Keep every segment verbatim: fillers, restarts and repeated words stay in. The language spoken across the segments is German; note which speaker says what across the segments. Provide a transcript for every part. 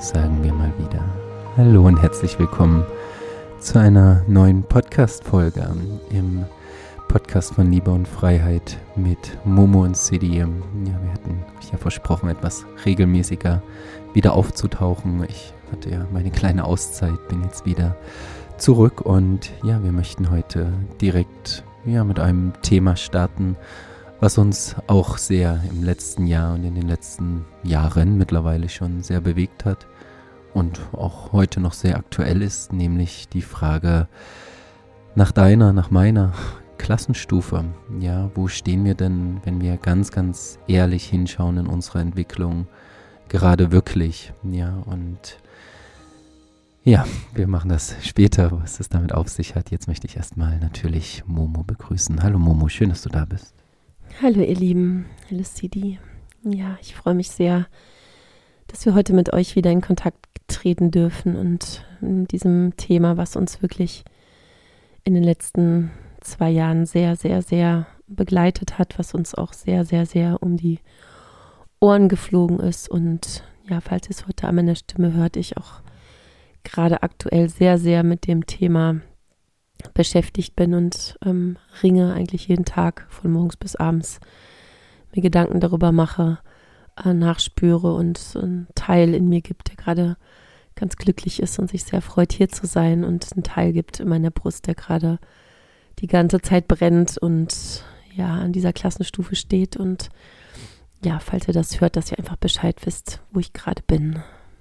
Speaker 1: sagen wir mal wieder Hallo und herzlich willkommen zu einer neuen Podcast-Folge im Podcast von Liebe und Freiheit mit Momo und Sidi. Ja, wir hatten ja versprochen, etwas regelmäßiger wieder aufzutauchen. Ich hatte ja meine kleine Auszeit, bin jetzt wieder zurück und ja, wir möchten heute direkt ja, mit einem Thema starten, was uns auch sehr im letzten Jahr und in den letzten Jahren mittlerweile schon sehr bewegt hat und auch heute noch sehr aktuell ist, nämlich die Frage nach deiner, nach meiner Klassenstufe. Ja, wo stehen wir denn, wenn wir ganz, ganz ehrlich hinschauen in unserer Entwicklung, gerade wirklich? Ja, und ja, wir machen das später, was es damit auf sich hat. Jetzt möchte ich erstmal natürlich Momo begrüßen. Hallo Momo, schön, dass du da bist.
Speaker 2: Hallo ihr Lieben, hallo Sidi. Ja, ich freue mich sehr, dass wir heute mit euch wieder in Kontakt treten dürfen und in diesem Thema, was uns wirklich in den letzten zwei Jahren sehr, sehr, sehr begleitet hat, was uns auch sehr, sehr, sehr um die Ohren geflogen ist. Und ja, falls ihr es heute an meiner Stimme hört, ich auch gerade aktuell sehr, sehr mit dem Thema beschäftigt bin und ähm, ringe eigentlich jeden Tag von morgens bis abends, mir Gedanken darüber mache, äh, nachspüre und so einen Teil in mir gibt, der gerade ganz glücklich ist und sich sehr freut, hier zu sein, und einen Teil gibt in meiner Brust, der gerade die ganze Zeit brennt und ja, an dieser Klassenstufe steht. Und ja, falls ihr das hört, dass ihr einfach Bescheid wisst, wo ich gerade bin.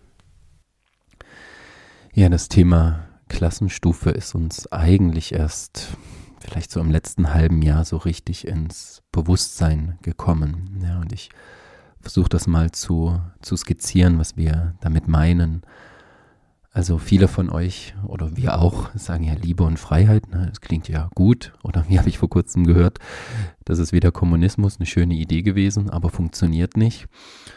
Speaker 1: Ja, das Thema Klassenstufe ist uns eigentlich erst vielleicht so im letzten halben Jahr so richtig ins Bewusstsein gekommen. Ja, und ich versuche das mal zu, zu skizzieren, was wir damit meinen. Also viele von euch oder wir auch sagen ja Liebe und Freiheit, ne? Das klingt ja gut. Oder wie habe ich vor kurzem gehört, das ist wieder Kommunismus, eine schöne Idee gewesen, aber funktioniert nicht.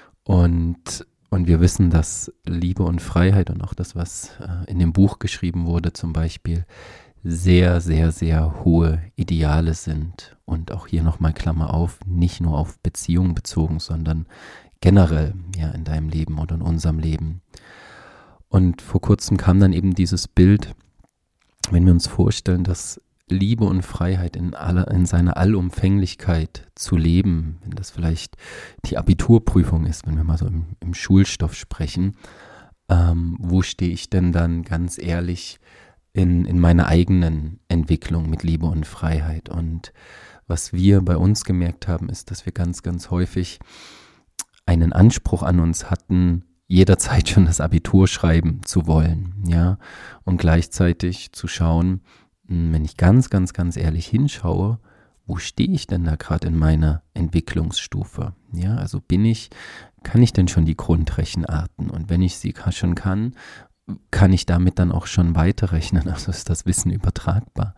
Speaker 1: Und Und wir wissen, dass Liebe und Freiheit und auch das, was äh, in dem Buch geschrieben wurde zum Beispiel, sehr, sehr, sehr hohe Ideale sind. Und auch hier nochmal Klammer auf, nicht nur auf Beziehungen bezogen, sondern generell ja in deinem Leben oder in unserem Leben. Und vor kurzem kam dann eben dieses Bild, wenn wir uns vorstellen, dass Liebe und Freiheit in, aller, in seiner Allumfänglichkeit zu leben, wenn das vielleicht die Abiturprüfung ist, wenn wir mal so im, im Schulstoff sprechen, ähm, wo stehe ich denn dann ganz ehrlich in, in meiner eigenen Entwicklung mit Liebe und Freiheit? Und was wir bei uns gemerkt haben, ist, dass wir ganz, ganz häufig einen Anspruch an uns hatten, jederzeit schon das Abitur schreiben zu wollen, ja, und gleichzeitig zu schauen, wenn ich ganz, ganz, ganz ehrlich hinschaue, wo stehe ich denn da gerade in meiner Entwicklungsstufe? Ja, also bin ich, kann ich denn schon die Grundrechenarten? Und wenn ich sie schon kann, kann ich damit dann auch schon weiterrechnen? Also ist das Wissen übertragbar?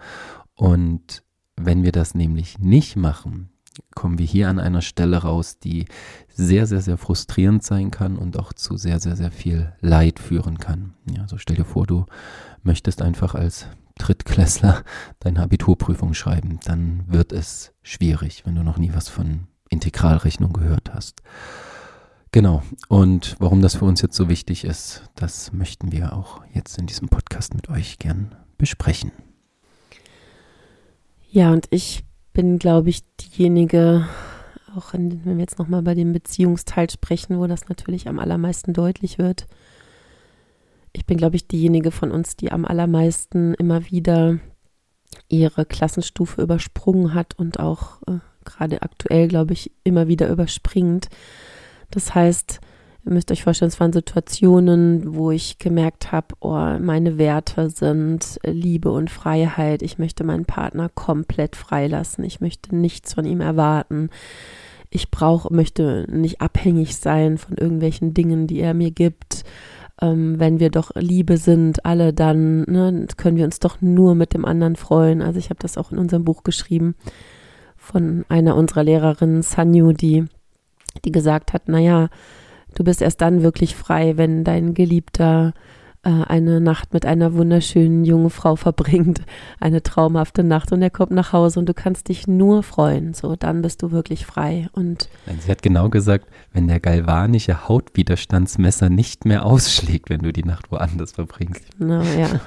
Speaker 1: Und wenn wir das nämlich nicht machen, kommen wir hier an einer Stelle raus, die sehr, sehr, sehr frustrierend sein kann und auch zu sehr, sehr, sehr viel Leid führen kann. Ja, so stell dir vor, du möchtest einfach als Drittklässler deine Abiturprüfung schreiben, dann wird es schwierig, wenn du noch nie was von Integralrechnung gehört hast. Genau, und warum das für uns jetzt so wichtig ist, das möchten wir auch jetzt in diesem Podcast mit euch gern besprechen.
Speaker 2: Ja, und ich bin, glaube ich, diejenige, auch in, wenn wir jetzt nochmal bei dem Beziehungsteil sprechen, wo das natürlich am allermeisten deutlich wird. Ich bin, glaube ich, diejenige von uns, die am allermeisten immer wieder ihre Klassenstufe übersprungen hat und auch äh, gerade aktuell, glaube ich, immer wieder überspringt. Das heißt, ihr müsst euch vorstellen, es waren Situationen, wo ich gemerkt habe, oh, meine Werte sind Liebe und Freiheit. Ich möchte meinen Partner komplett freilassen. Ich möchte nichts von ihm erwarten. Ich brauche, möchte nicht abhängig sein von irgendwelchen Dingen, die er mir gibt. Ähm, wenn wir doch Liebe sind, alle, dann ne, können wir uns doch nur mit dem anderen freuen. Also ich habe das auch in unserem Buch geschrieben von einer unserer Lehrerinnen, Sanyu, die, die gesagt hat, naja, du bist erst dann wirklich frei, wenn dein Geliebter äh, eine Nacht mit einer wunderschönen jungen Frau verbringt, eine traumhafte Nacht und er kommt nach Hause und du kannst dich nur freuen, so, dann bist du wirklich frei. Und
Speaker 1: sie hat genau gesagt, wenn der galvanische Hautwiderstandsmesser nicht mehr ausschlägt, wenn du die Nacht woanders verbringst.
Speaker 2: Na ja.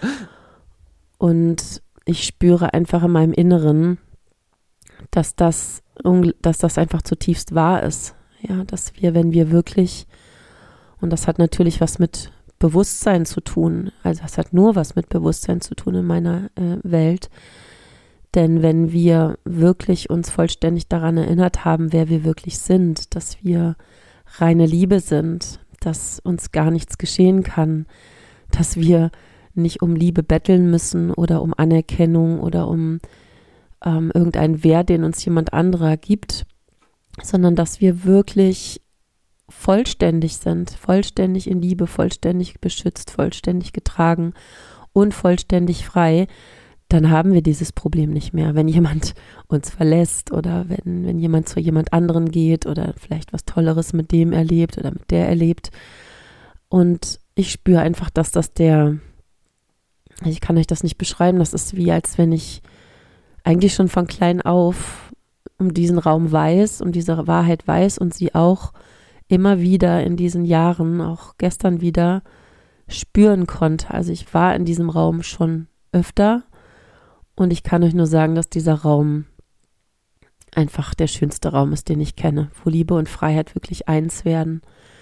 Speaker 2: Und ich spüre einfach in meinem Inneren, dass das, dass das einfach zutiefst wahr ist. Ja, dass wir, wenn wir wirklich, und das hat natürlich was mit Bewusstsein zu tun, also das hat nur was mit Bewusstsein zu tun in meiner äh, Welt, denn wenn wir wirklich uns vollständig daran erinnert haben, wer wir wirklich sind, dass wir reine Liebe sind, dass uns gar nichts geschehen kann, dass wir nicht um Liebe betteln müssen oder um Anerkennung oder um ähm, irgendeinen Wert, den uns jemand anderer gibt, sondern dass wir wirklich vollständig sind, vollständig in Liebe, vollständig beschützt, vollständig getragen und vollständig frei, dann haben wir dieses Problem nicht mehr. Wenn jemand uns verlässt oder wenn, wenn jemand zu jemand anderen geht oder vielleicht was Tolleres mit dem erlebt oder mit der erlebt. Und ich spüre einfach, dass das der, ich kann euch das nicht beschreiben, das ist wie, als wenn ich eigentlich schon von klein auf um diesen Raum weiß, um diese Wahrheit weiß und sie auch immer wieder in diesen Jahren, auch gestern wieder, spüren konnte. Also ich war in diesem Raum schon öfter und ich kann euch nur sagen, dass dieser Raum einfach der schönste Raum ist, den ich kenne, wo Liebe und Freiheit wirklich eins werden.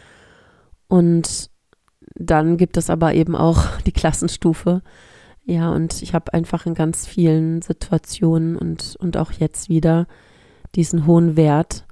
Speaker 2: Und dann gibt es aber eben auch die Klassenstufe. Ja, und ich habe einfach in ganz vielen Situationen und, und auch jetzt wieder diesen hohen Wert,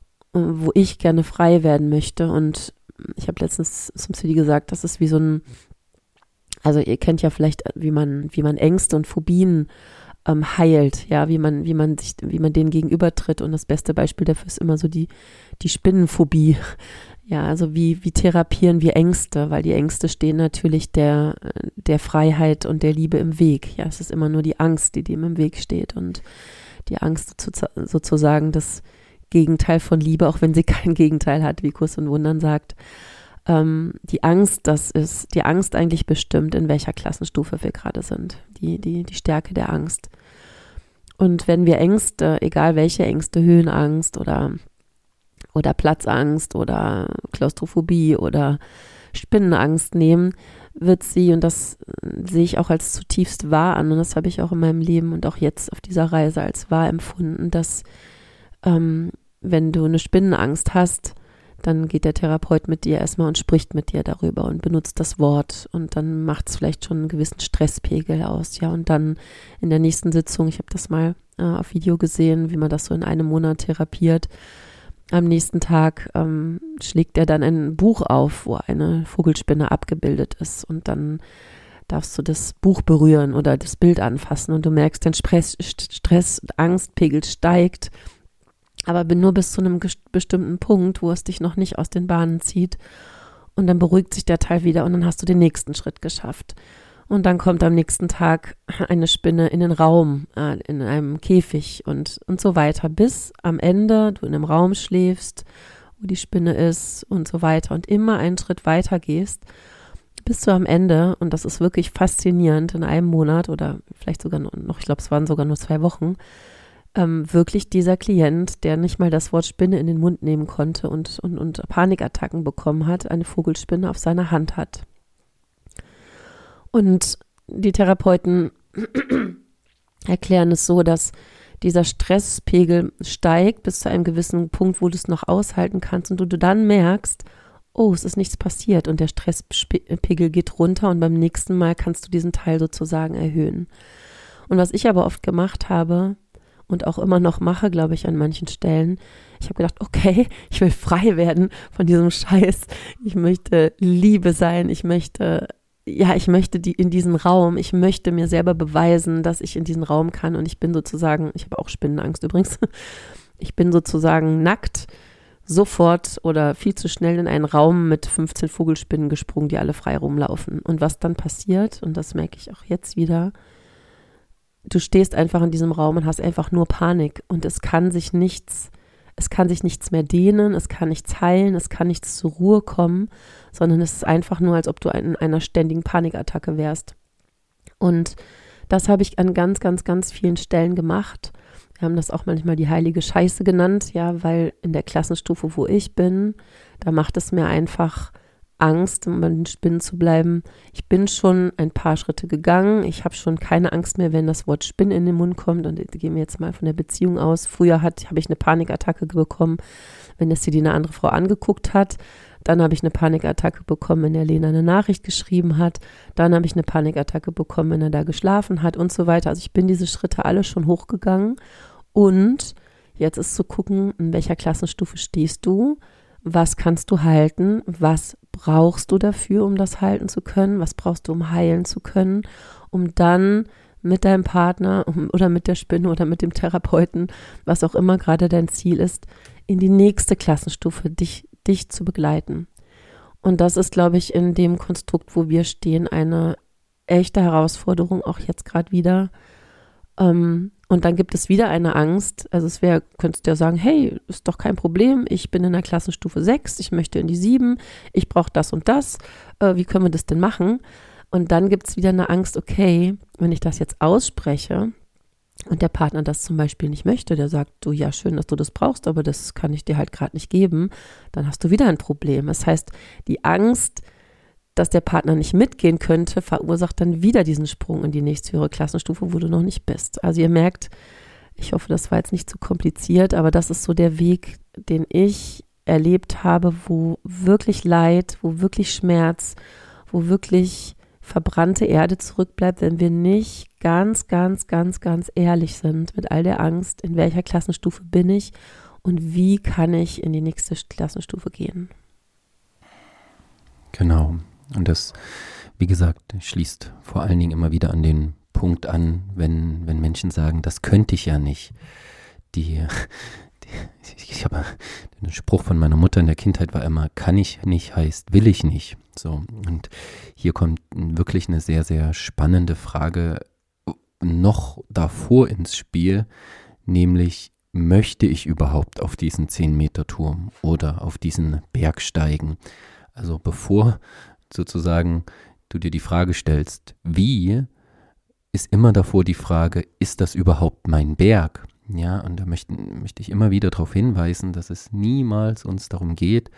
Speaker 2: wo ich gerne frei werden möchte. Und ich habe letztens zum City gesagt, das ist wie so ein, also ihr kennt ja vielleicht, wie man, wie man Ängste und Phobien ähm, heilt, ja, wie man, wie man sich, wie man denen gegenübertritt. Und das beste Beispiel dafür ist immer so die, die Spinnenphobie. Ja, also wie, wie therapieren wir Ängste, weil die Ängste stehen natürlich der, der Freiheit und der Liebe im Weg. Ja, es ist immer nur die Angst, die dem im Weg steht und die Angst sozusagen das Gegenteil von Liebe, auch wenn sie kein Gegenteil hat, wie Kurs und Wundern sagt. Ähm, die Angst, das ist, die Angst eigentlich bestimmt, in welcher Klassenstufe wir gerade sind. Die, die, die Stärke der Angst. Und wenn wir Ängste, egal welche Ängste, Höhenangst oder, oder Platzangst oder Klaustrophobie oder Spinnenangst nehmen, wird sie, und das sehe ich auch als zutiefst wahr an, und das habe ich auch in meinem Leben und auch jetzt auf dieser Reise als wahr empfunden, dass ähm, wenn du eine Spinnenangst hast, dann geht der Therapeut mit dir erstmal und spricht mit dir darüber und benutzt das Wort und dann macht es vielleicht schon einen gewissen Stresspegel aus, ja, und dann in der nächsten Sitzung, ich habe das mal äh, auf Video gesehen, wie man das so in einem Monat therapiert. Am nächsten Tag ähm, schlägt er dann ein Buch auf, wo eine Vogelspinne abgebildet ist und dann darfst du das Buch berühren oder das Bild anfassen und du merkst, dein Stress, Stress Angstpegel steigt, aber nur bis zu einem bestimmten Punkt, wo es dich noch nicht aus den Bahnen zieht und dann beruhigt sich der Teil wieder und dann hast du den nächsten Schritt geschafft. Und dann kommt am nächsten Tag eine Spinne in den Raum, äh, in einem Käfig und, und so weiter, bis am Ende du in einem Raum schläfst, wo die Spinne ist und so weiter und immer einen Schritt weiter gehst, bis du am Ende, und das ist wirklich faszinierend, in einem Monat oder vielleicht sogar noch, ich glaube, es waren sogar nur zwei Wochen, ähm, wirklich dieser Klient, der nicht mal das Wort Spinne in den Mund nehmen konnte und, und, und Panikattacken bekommen hat, eine Vogelspinne auf seiner Hand hat. Und die Therapeuten erklären es so, dass dieser Stresspegel steigt bis zu einem gewissen Punkt, wo du es noch aushalten kannst und du, du dann merkst, oh, es ist nichts passiert und der Stresspegel geht runter und beim nächsten Mal kannst du diesen Teil sozusagen erhöhen. Und was ich aber oft gemacht habe und auch immer noch mache, glaube ich, an manchen Stellen, ich habe gedacht, okay, ich will frei werden von diesem Scheiß, ich möchte Liebe sein, ich möchte ja, ich möchte die in diesen Raum, ich möchte mir selber beweisen, dass ich in diesen Raum kann und ich bin sozusagen, ich habe auch Spinnenangst übrigens, ich bin sozusagen nackt sofort oder viel zu schnell in einen Raum mit fünfzehn Vogelspinnen gesprungen, die alle frei rumlaufen. Und was dann passiert, und das merke ich auch jetzt wieder, du stehst einfach in diesem Raum und hast einfach nur Panik und es kann sich nichts es kann sich nichts mehr dehnen, es kann nichts heilen, es kann nichts zur Ruhe kommen, sondern es ist einfach nur, als ob du in einer ständigen Panikattacke wärst. Und das habe ich an ganz, ganz, ganz vielen Stellen gemacht. Wir haben das auch manchmal die heilige Scheiße genannt, ja, weil in der Klassenstufe, wo ich bin, da macht es mir einfach Angst, um bei den Spinnen zu bleiben. Ich bin schon ein paar Schritte gegangen. Ich habe schon keine Angst mehr, wenn das Wort Spinne in den Mund kommt. Und gehen wir jetzt mal von der Beziehung aus. Früher habe ich eine Panikattacke bekommen, wenn das die eine andere Frau angeguckt hat. Dann habe ich eine Panikattacke bekommen, wenn der Lena eine Nachricht geschrieben hat. Dann habe ich eine Panikattacke bekommen, wenn er da geschlafen hat und so weiter. Also ich bin diese Schritte alle schon hochgegangen. Und jetzt ist zu gucken, in welcher Klassenstufe stehst du? Was kannst du halten? Was brauchst du dafür, um das halten zu können? Was brauchst du, um heilen zu können? Um dann mit deinem Partner oder mit der Spinne oder mit dem Therapeuten, was auch immer gerade dein Ziel ist, in die nächste Klassenstufe dich, dich zu begleiten. Und das ist, glaube ich, in dem Konstrukt, wo wir stehen, eine echte Herausforderung, auch jetzt gerade wieder. Ähm, und dann gibt es wieder eine Angst. Also es wäre, könntest du ja sagen, hey, ist doch kein Problem, ich bin in der Klassenstufe sechs, ich möchte in die sieben, ich brauche das und das, äh, wie können wir das denn machen? Und dann gibt es wieder eine Angst, okay, wenn ich das jetzt ausspreche und der Partner das zum Beispiel nicht möchte, der sagt, du, ja, schön, dass du das brauchst, aber das kann ich dir halt gerade nicht geben, dann hast du wieder ein Problem. Das heißt, die Angst, dass der Partner nicht mitgehen könnte, verursacht dann wieder diesen Sprung in die nächsthöhere Klassenstufe, wo du noch nicht bist. Also ihr merkt, ich hoffe, das war jetzt nicht zu kompliziert, aber das ist so der Weg, den ich erlebt habe, wo wirklich Leid, wo wirklich Schmerz, wo wirklich verbrannte Erde zurückbleibt, wenn wir nicht ganz, ganz, ganz, ganz ehrlich sind mit all der Angst, in welcher Klassenstufe bin ich und wie kann ich in die nächste Klassenstufe gehen.
Speaker 1: Genau. Und das, wie gesagt, schließt vor allen Dingen immer wieder an den Punkt an, wenn, wenn Menschen sagen, das könnte ich ja nicht. Die, die, ich habe, der Spruch von meiner Mutter in der Kindheit war immer, kann ich nicht heißt, will ich nicht. So, und hier kommt wirklich eine sehr, sehr spannende Frage noch davor ins Spiel, nämlich, möchte ich überhaupt auf diesen zehn-Meter-Turm oder auf diesen Berg steigen? Also bevor sozusagen du dir die Frage stellst, wie, ist immer davor die Frage, ist das überhaupt mein Berg? Ja, und da möchte, möchte ich immer wieder darauf hinweisen, dass es niemals uns darum geht,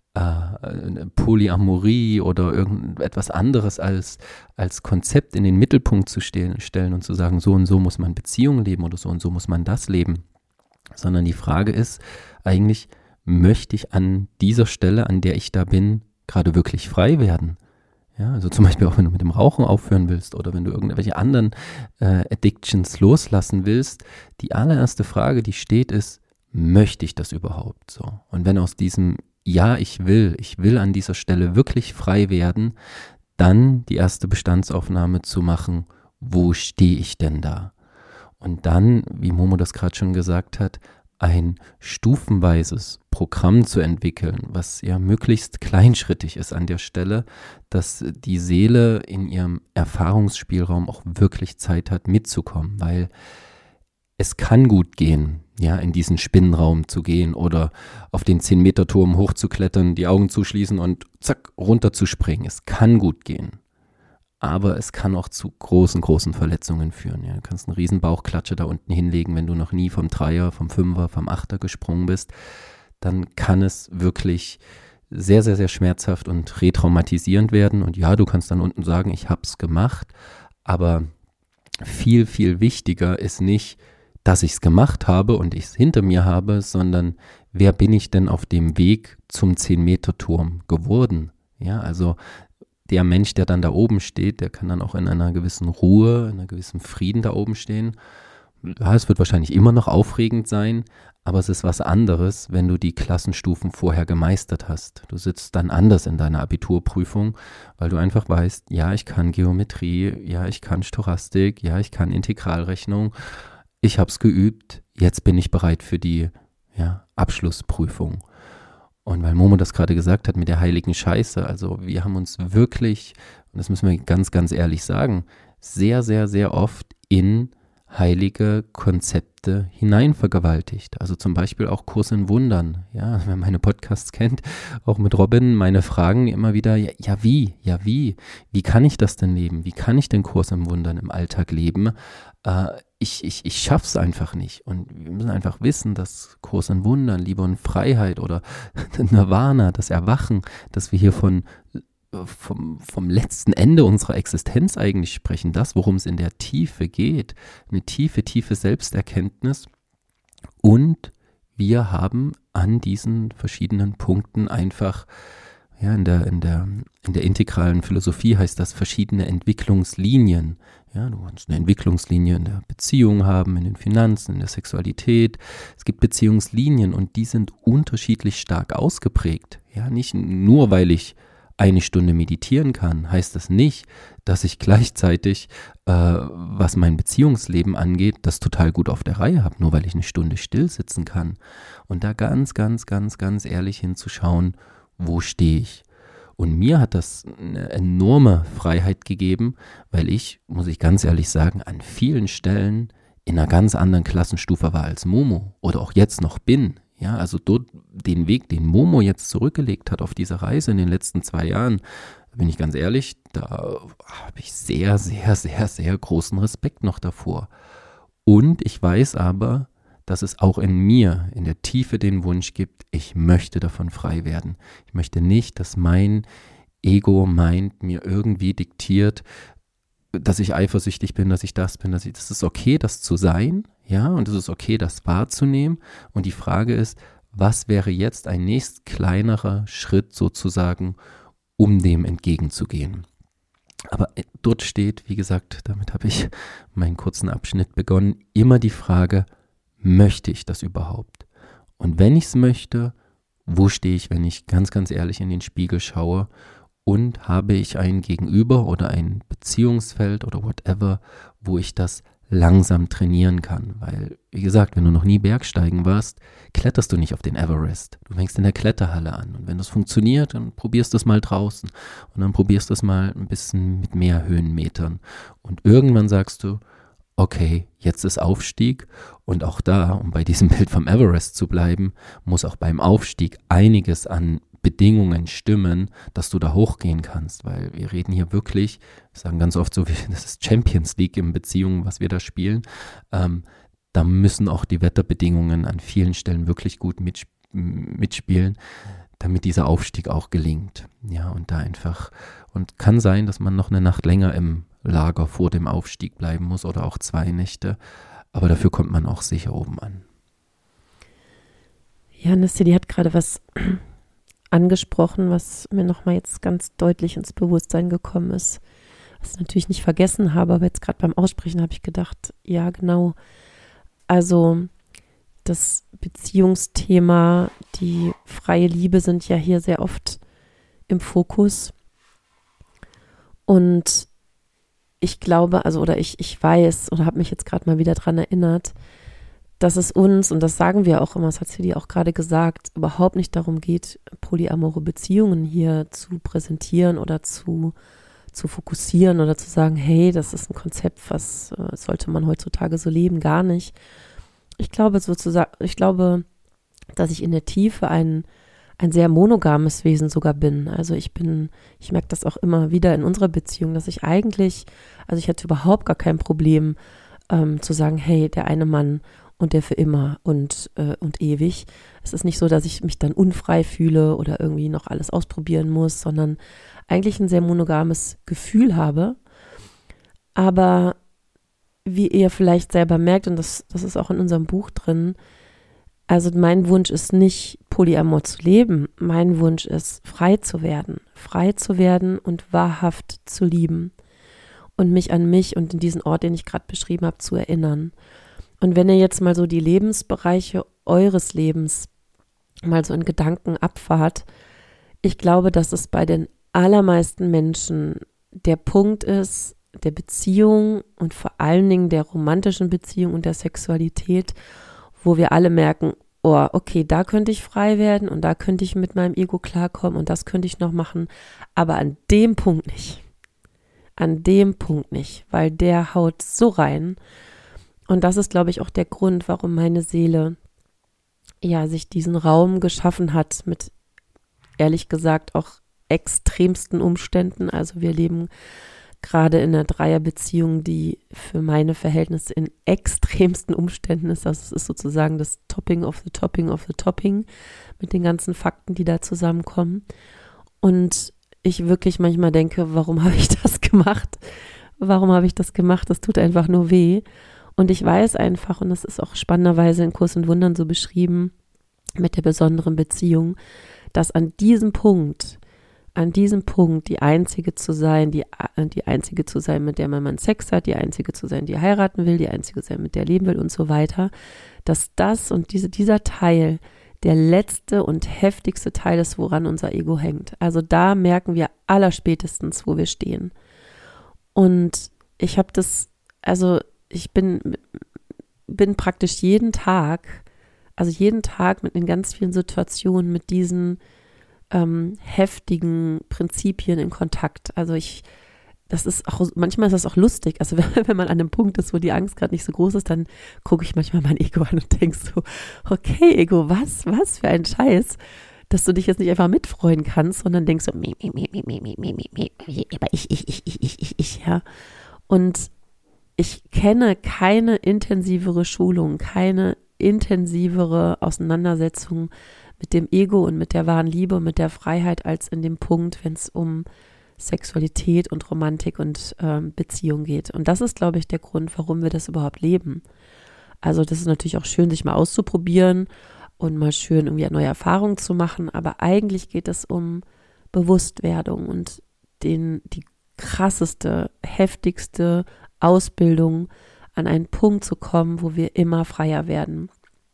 Speaker 1: äh, Polyamorie oder irgendetwas anderes als, als Konzept in den Mittelpunkt zu stellen, stellen und zu sagen, so und so muss man Beziehungen leben oder so und so muss man das leben. Sondern die Frage ist eigentlich, möchte ich an dieser Stelle, an der ich da bin, gerade wirklich frei werden? Ja, also zum Beispiel auch, wenn du mit dem Rauchen aufhören willst oder wenn du irgendwelche anderen äh, Addictions loslassen willst, die allererste Frage, die steht, ist, möchte ich das überhaupt so? Und wenn aus diesem Ja, ich will, ich will an dieser Stelle wirklich frei werden, dann die erste Bestandsaufnahme zu machen, wo stehe ich denn da? Und dann, wie Momo das gerade schon gesagt hat, ein stufenweises Programm zu entwickeln, was ja möglichst kleinschrittig ist an der Stelle, dass die Seele in ihrem Erfahrungsspielraum auch wirklich Zeit hat mitzukommen, weil es kann gut gehen, ja, in diesen Spinnenraum zu gehen oder auf den zehn-Meter-Turm hochzuklettern, die Augen zuschließen und zack, runterzuspringen. Es kann gut gehen. Aber es kann auch zu großen, großen Verletzungen führen. Ja. Du kannst einen riesen Bauchklatscher da unten hinlegen, wenn du noch nie vom Dreier, vom Fünfer, vom Achter gesprungen bist. Dann kann es wirklich sehr, sehr, sehr schmerzhaft und retraumatisierend werden. Und ja, du kannst dann unten sagen, ich hab's gemacht. Aber viel, viel wichtiger ist nicht, dass ich es gemacht habe und ich es hinter mir habe, sondern wer bin ich denn auf dem Weg zum zehn-Meter-Turm geworden? Ja, also der Mensch, der dann da oben steht, der kann dann auch in einer gewissen Ruhe, in einem gewissen Frieden da oben stehen. Ja, es wird wahrscheinlich immer noch aufregend sein, aber es ist was anderes, wenn du die Klassenstufen vorher gemeistert hast. Du sitzt dann anders in deiner Abiturprüfung, weil du einfach weißt, ja, ich kann Geometrie, ja, ich kann Stochastik, ja, ich kann Integralrechnung, ich habe es geübt, jetzt bin ich bereit für die ja, Abschlussprüfung. Und weil Momo das gerade gesagt hat mit der heiligen Scheiße, also wir haben uns wirklich, und das müssen wir ganz, ganz ehrlich sagen, sehr, sehr, sehr oft in heilige Konzepte hineinvergewaltigt. Also zum Beispiel auch Kurs in Wundern. Ja, wer meine Podcasts kennt, auch mit Robin, meine Fragen immer wieder, ja, ja wie, ja wie, wie kann ich das denn leben? Wie kann ich den Kurs in Wundern im Alltag leben? Äh, ich ich, ich schaff's einfach nicht. Und wir müssen einfach wissen, dass Kurs in Wundern, Liebe und Freiheit oder Nirvana, das Erwachen, dass wir hier von Vom, vom letzten Ende unserer Existenz eigentlich sprechen, das, worum es in der Tiefe geht, eine tiefe, tiefe Selbsterkenntnis, und wir haben an diesen verschiedenen Punkten einfach, ja, in der, in der, in der integralen Philosophie heißt das verschiedene Entwicklungslinien. Ja, du kannst eine Entwicklungslinie in der Beziehung haben, in den Finanzen, in der Sexualität. Es gibt Beziehungslinien und die sind unterschiedlich stark ausgeprägt. Ja, nicht nur, weil ich eine Stunde meditieren kann, heißt das nicht, dass ich gleichzeitig, äh, was mein Beziehungsleben angeht, das total gut auf der Reihe habe, nur weil ich eine Stunde still sitzen kann. Und da ganz, ganz, ganz, ganz ehrlich hinzuschauen, wo stehe ich? Und mir hat das eine enorme Freiheit gegeben, weil ich, muss ich ganz ehrlich sagen, an vielen Stellen in einer ganz anderen Klassenstufe war als Momo oder auch jetzt noch bin. Ja, also dort den Weg, den Momo jetzt zurückgelegt hat auf dieser Reise in den letzten zwei Jahren, bin ich ganz ehrlich, da habe ich sehr, sehr, sehr, sehr großen Respekt noch davor. Und ich weiß aber, dass es auch in mir, in der Tiefe den Wunsch gibt, ich möchte davon frei werden. Ich möchte nicht, dass mein Ego meint, mir irgendwie diktiert, dass ich eifersüchtig bin, dass ich das bin, dass ich, das ist okay, das zu sein, ja, und es ist okay, das wahrzunehmen. Und die Frage ist, was wäre jetzt ein nächst kleinerer Schritt sozusagen, um dem entgegenzugehen? Aber dort steht, wie gesagt, damit habe ich meinen kurzen Abschnitt begonnen, immer die Frage, möchte ich das überhaupt? Und wenn ich es möchte, wo stehe ich, wenn ich ganz, ganz ehrlich in den Spiegel schaue? Und habe ich ein Gegenüber oder ein Beziehungsfeld oder whatever, wo ich das langsam trainieren kann? Weil, wie gesagt, wenn du noch nie Bergsteigen warst, kletterst du nicht auf den Everest. Du fängst in der Kletterhalle an. Und wenn das funktioniert, dann probierst du es mal draußen. Und dann probierst du es mal ein bisschen mit mehr Höhenmetern. Und irgendwann sagst du, okay, jetzt ist Aufstieg. Und auch da, um bei diesem Bild vom Everest zu bleiben, muss auch beim Aufstieg einiges an Bedingungen stimmen, dass du da hochgehen kannst, weil wir reden hier wirklich, wir sagen ganz oft so, das ist Champions League in Beziehungen, was wir da spielen, ähm, da müssen auch die Wetterbedingungen an vielen Stellen wirklich gut mitsp- mitspielen, damit dieser Aufstieg auch gelingt. Ja, und da einfach, und kann sein, dass man noch eine Nacht länger im Lager vor dem Aufstieg bleiben muss oder auch zwei Nächte, aber dafür kommt man auch sicher oben an.
Speaker 2: Ja, Nasty, die hat gerade was angesprochen, was mir nochmal jetzt ganz deutlich ins Bewusstsein gekommen ist, was ich natürlich nicht vergessen habe, aber jetzt gerade beim Aussprechen habe ich gedacht, ja genau, also das Beziehungsthema, die freie Liebe sind ja hier sehr oft im Fokus und ich glaube, also oder ich, ich weiß oder habe mich jetzt gerade mal wieder dran erinnert, dass es uns, und das sagen wir auch immer, das hat Cedi auch gerade gesagt, überhaupt nicht darum geht, polyamore Beziehungen hier zu präsentieren oder zu, zu fokussieren oder zu sagen, hey, das ist ein Konzept, was äh, sollte man heutzutage so leben, gar nicht. Ich glaube sozusagen, ich glaube, dass ich in der Tiefe ein, ein sehr monogames Wesen sogar bin. Also ich bin, ich merke das auch immer wieder in unserer Beziehung, dass ich eigentlich, also ich hätte überhaupt gar kein Problem ähm, zu sagen, hey, der eine Mann und der für immer und, äh, und ewig. Es ist nicht so, dass ich mich dann unfrei fühle oder irgendwie noch alles ausprobieren muss, sondern eigentlich ein sehr monogames Gefühl habe. Aber wie ihr vielleicht selber merkt, und das, das ist auch in unserem Buch drin, also mein Wunsch ist nicht, polyamor zu leben. Mein Wunsch ist, frei zu werden. Frei zu werden und wahrhaft zu lieben. Und mich an mich und in diesen Ort, den ich gerade beschrieben habe, zu erinnern. Und wenn ihr jetzt mal so die Lebensbereiche eures Lebens mal so in Gedanken abfahrt, ich glaube, dass es bei den allermeisten Menschen der Punkt ist, der Beziehung und vor allen Dingen der romantischen Beziehung und der Sexualität, wo wir alle merken, oh, okay, da könnte ich frei werden und da könnte ich mit meinem Ego klarkommen und das könnte ich noch machen, aber an dem Punkt nicht. An dem Punkt nicht, weil der haut so rein. Und das ist, glaube ich, auch der Grund, warum meine Seele ja sich diesen Raum geschaffen hat mit, ehrlich gesagt, auch extremsten Umständen. Also wir leben gerade in einer Dreierbeziehung, die für meine Verhältnisse in extremsten Umständen ist. Das ist sozusagen das Topping of the Topping of the Topping mit den ganzen Fakten, die da zusammenkommen. Und ich wirklich manchmal denke, warum habe ich das gemacht? Warum habe ich das gemacht? Das tut einfach nur weh. Und ich weiß einfach, und das ist auch spannenderweise in Kurs in Wundern so beschrieben, mit der besonderen Beziehung, dass an diesem Punkt, an diesem Punkt die Einzige zu sein, die, die Einzige zu sein, mit der man mal Sex hat, die Einzige zu sein, die heiraten will, die Einzige zu sein, mit der leben will und so weiter, dass das und diese, dieser Teil der letzte und heftigste Teil ist, woran unser Ego hängt. Also da merken wir allerspätestens, wo wir stehen. Und ich habe das, also ich bin, bin praktisch jeden Tag, also jeden Tag mit in ganz vielen Situationen mit diesen ähm, heftigen Prinzipien in Kontakt. Also ich, das ist auch, manchmal ist das auch lustig. Also wenn, wenn man an einem Punkt ist, wo die Angst gerade nicht so groß ist, dann gucke ich manchmal mein Ego an und denke so, okay, Ego, was, was für ein Scheiß, dass du dich jetzt nicht einfach mitfreuen kannst, sondern denkst so, mi, mi, mi, mi, mi, mi, mi, mi, mi, aber ich, ich, ich, ich, ich, ich, ich, ja. Und ich kenne keine intensivere Schulung, keine intensivere Auseinandersetzung mit dem Ego und mit der wahren Liebe und mit der Freiheit als in dem Punkt, wenn es um Sexualität und Romantik und ähm, Beziehung geht. Und das ist, glaube ich, der Grund, warum wir das überhaupt leben. Also das ist natürlich auch schön, sich mal auszuprobieren und mal schön irgendwie neue Erfahrungen zu machen, aber eigentlich geht es um Bewusstwerdung und den, die krasseste, heftigste Ausbildung, an einen Punkt zu kommen, wo wir immer freier werden.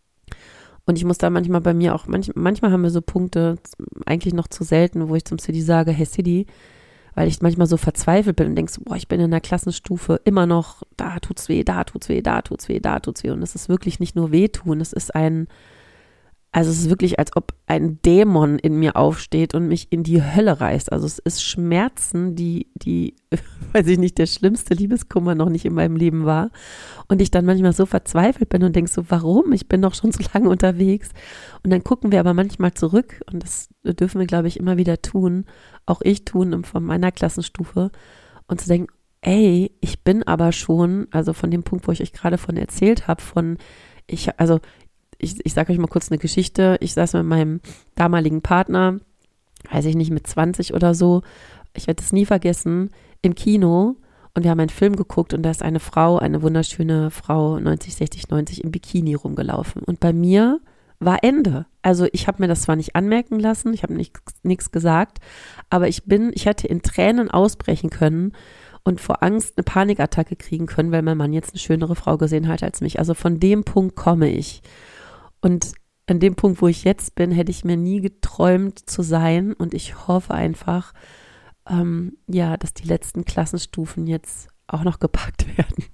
Speaker 2: Und ich muss da manchmal bei mir auch, manch, manchmal haben wir so Punkte, eigentlich noch zu selten, wo ich zum Sidi sage, hey Sidi, weil ich manchmal so verzweifelt bin und denke so, boah, ich bin in der Klassenstufe immer noch, da tut's weh, da tut's weh, da tut's weh, da tut's weh. Und es ist wirklich nicht nur wehtun, es ist ein, also es ist wirklich, als ob ein Dämon in mir aufsteht und mich in die Hölle reißt. Also es ist Schmerzen, die, die, weiß ich nicht, der schlimmste Liebeskummer noch nicht in meinem Leben war. Und ich dann manchmal so verzweifelt bin und denke so, warum? Ich bin doch schon so lange unterwegs. Und dann gucken wir aber manchmal zurück und das dürfen wir, glaube ich, immer wieder tun, auch ich tun von meiner Klassenstufe und zu denken, ey, ich bin aber schon, also von dem Punkt, wo ich euch gerade von erzählt habe, von, ich, also Ich, ich sage euch mal kurz eine Geschichte. Ich saß mit meinem damaligen Partner, weiß ich nicht, mit zwanzig oder so, ich werde es nie vergessen, im Kino und wir haben einen Film geguckt und da ist eine Frau, eine wunderschöne Frau, neunzig, sechzig, neunzig, im Bikini rumgelaufen. Und bei mir war Ende. Also ich habe mir das zwar nicht anmerken lassen, ich habe nichts gesagt, aber ich bin, ich hätte in Tränen ausbrechen können und vor Angst eine Panikattacke kriegen können, weil mein Mann jetzt eine schönere Frau gesehen hat als mich. Also von dem Punkt komme ich. Und an dem Punkt, wo ich jetzt bin, hätte ich mir nie geträumt zu sein. Und ich hoffe einfach, ähm, ja, dass die letzten Klassenstufen jetzt auch noch gepackt werden.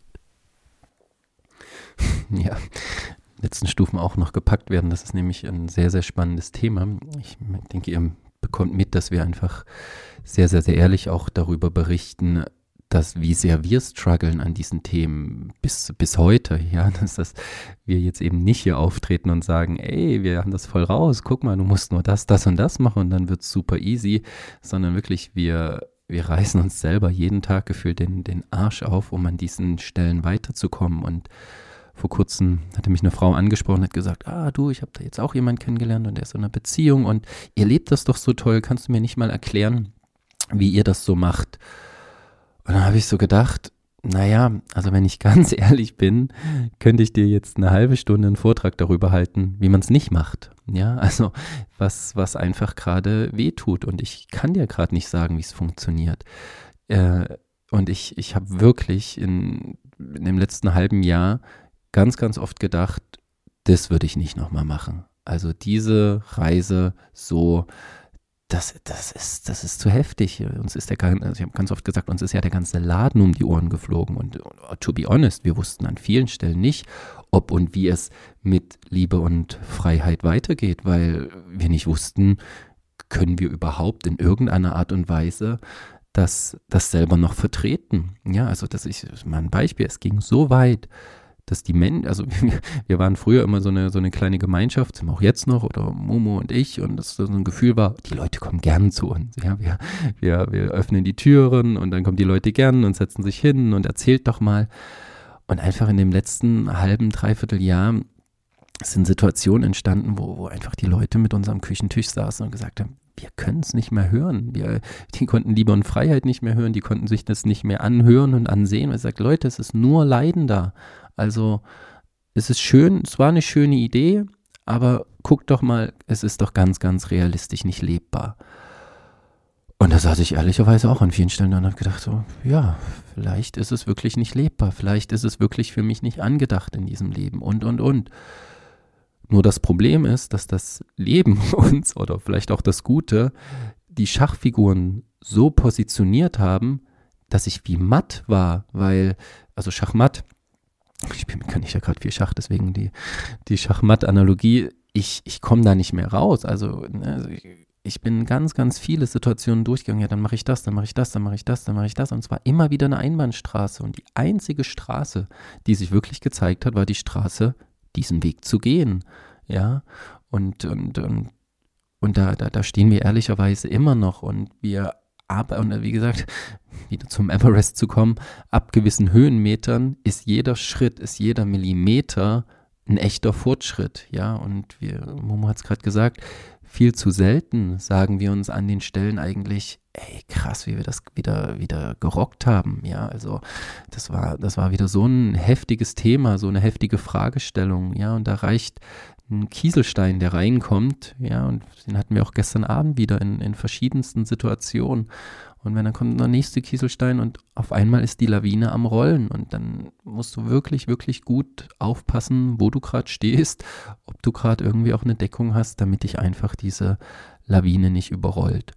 Speaker 1: Ja, letzten Stufen auch noch gepackt werden. Das ist nämlich ein sehr, sehr spannendes Thema. Ich denke, ihr bekommt mit, dass wir einfach sehr, sehr, sehr ehrlich auch darüber berichten, dass wie sehr wir strugglen an diesen Themen bis, bis heute, ja, dass das, wir jetzt eben nicht hier auftreten und sagen, ey, wir haben das voll raus, guck mal, du musst nur das, das und das machen und dann wird's super easy, sondern wirklich, wir, wir reißen uns selber jeden Tag gefühlt den, den Arsch auf, um an diesen Stellen weiterzukommen. Und vor kurzem hatte mich eine Frau angesprochen und hat gesagt, ah du, ich habe da jetzt auch jemanden kennengelernt und der ist in einer Beziehung und ihr lebt das doch so toll, kannst du mir nicht mal erklären, wie ihr das so macht? Und dann habe ich so gedacht, naja, also wenn ich ganz ehrlich bin, könnte ich dir jetzt eine halbe Stunde einen Vortrag darüber halten, wie man es nicht macht. Ja, also was, was einfach gerade wehtut. Und ich kann dir gerade nicht sagen, wie es funktioniert. Äh, und ich, ich habe wirklich in, in dem letzten halben Jahr ganz, ganz oft gedacht, das würde ich nicht nochmal machen. Also diese Reise so, Das, das, ist, das ist zu heftig. Uns ist der, also ich habe ganz oft gesagt, uns ist ja der ganze Laden um die Ohren geflogen. Und to be honest, wir wussten an vielen Stellen nicht, ob und wie es mit Liebe und Freiheit weitergeht, weil wir nicht wussten, können wir überhaupt in irgendeiner Art und Weise das, das selber noch vertreten. Ja, also das ist mal ein Beispiel. Es ging so weit, dass die Menschen, also wir, wir waren früher immer so eine, so eine kleine Gemeinschaft, sind wir auch jetzt noch, oder Momo und ich, und das so ein Gefühl war, die Leute kommen gern zu uns. Ja, wir, wir, wir öffnen die Türen und dann kommen die Leute gern und setzen sich hin und erzählt doch mal. Und einfach in dem letzten halben, dreiviertel Jahr sind Situationen entstanden, wo, wo einfach die Leute mit uns am Küchentisch saßen und gesagt haben, wir können es nicht mehr hören. Wir, die konnten Liebe und Freiheit nicht mehr hören, die konnten sich das nicht mehr anhören und ansehen. Und er sagt, Leute, es ist nur Leiden da. Also es ist schön, es war eine schöne Idee, aber guckt doch mal, es ist doch ganz, ganz realistisch nicht lebbar. Und da saß ich ehrlicherweise auch an vielen Stellen und habe gedacht, so, ja, vielleicht ist es wirklich nicht lebbar, vielleicht ist es wirklich für mich nicht angedacht in diesem Leben und, und, und. Nur das Problem ist, dass das Leben uns oder vielleicht auch das Gute die Schachfiguren so positioniert haben, dass ich wie matt war, weil, also Schachmatt, ich bin, kann nicht ja gerade viel Schach, deswegen die, die Schachmatt-Analogie, ich, ich komme da nicht mehr raus. Also, also ich, ich bin ganz, ganz viele Situationen durchgegangen, ja, dann mache ich das, dann mache ich das, dann mache ich das, dann mache ich das. Und es war immer wieder eine Einbahnstraße. Und die einzige Straße, die sich wirklich gezeigt hat, war die Straße, diesen Weg zu gehen. Ja, und, und, und, und da, da, da stehen wir ehrlicherweise immer noch. Und wir aber, und wie gesagt, wieder zum Everest zu kommen, ab gewissen Höhenmetern ist jeder Schritt, ist jeder Millimeter ein echter Fortschritt, ja, und wir, Momo hat es gerade gesagt, viel zu selten sagen wir uns an den Stellen eigentlich, ey, krass, wie wir das wieder, wieder gerockt haben, ja, also das war, das war wieder so ein heftiges Thema, so eine heftige Fragestellung, ja, und da reicht ein Kieselstein, der reinkommt, ja, und den hatten wir auch gestern Abend wieder in, in verschiedensten Situationen. Und wenn dann kommt der nächste Kieselstein und auf einmal ist die Lawine am Rollen und dann musst du wirklich, wirklich gut aufpassen, wo du gerade stehst, ob du gerade irgendwie auch eine Deckung hast, damit dich einfach diese Lawine nicht überrollt.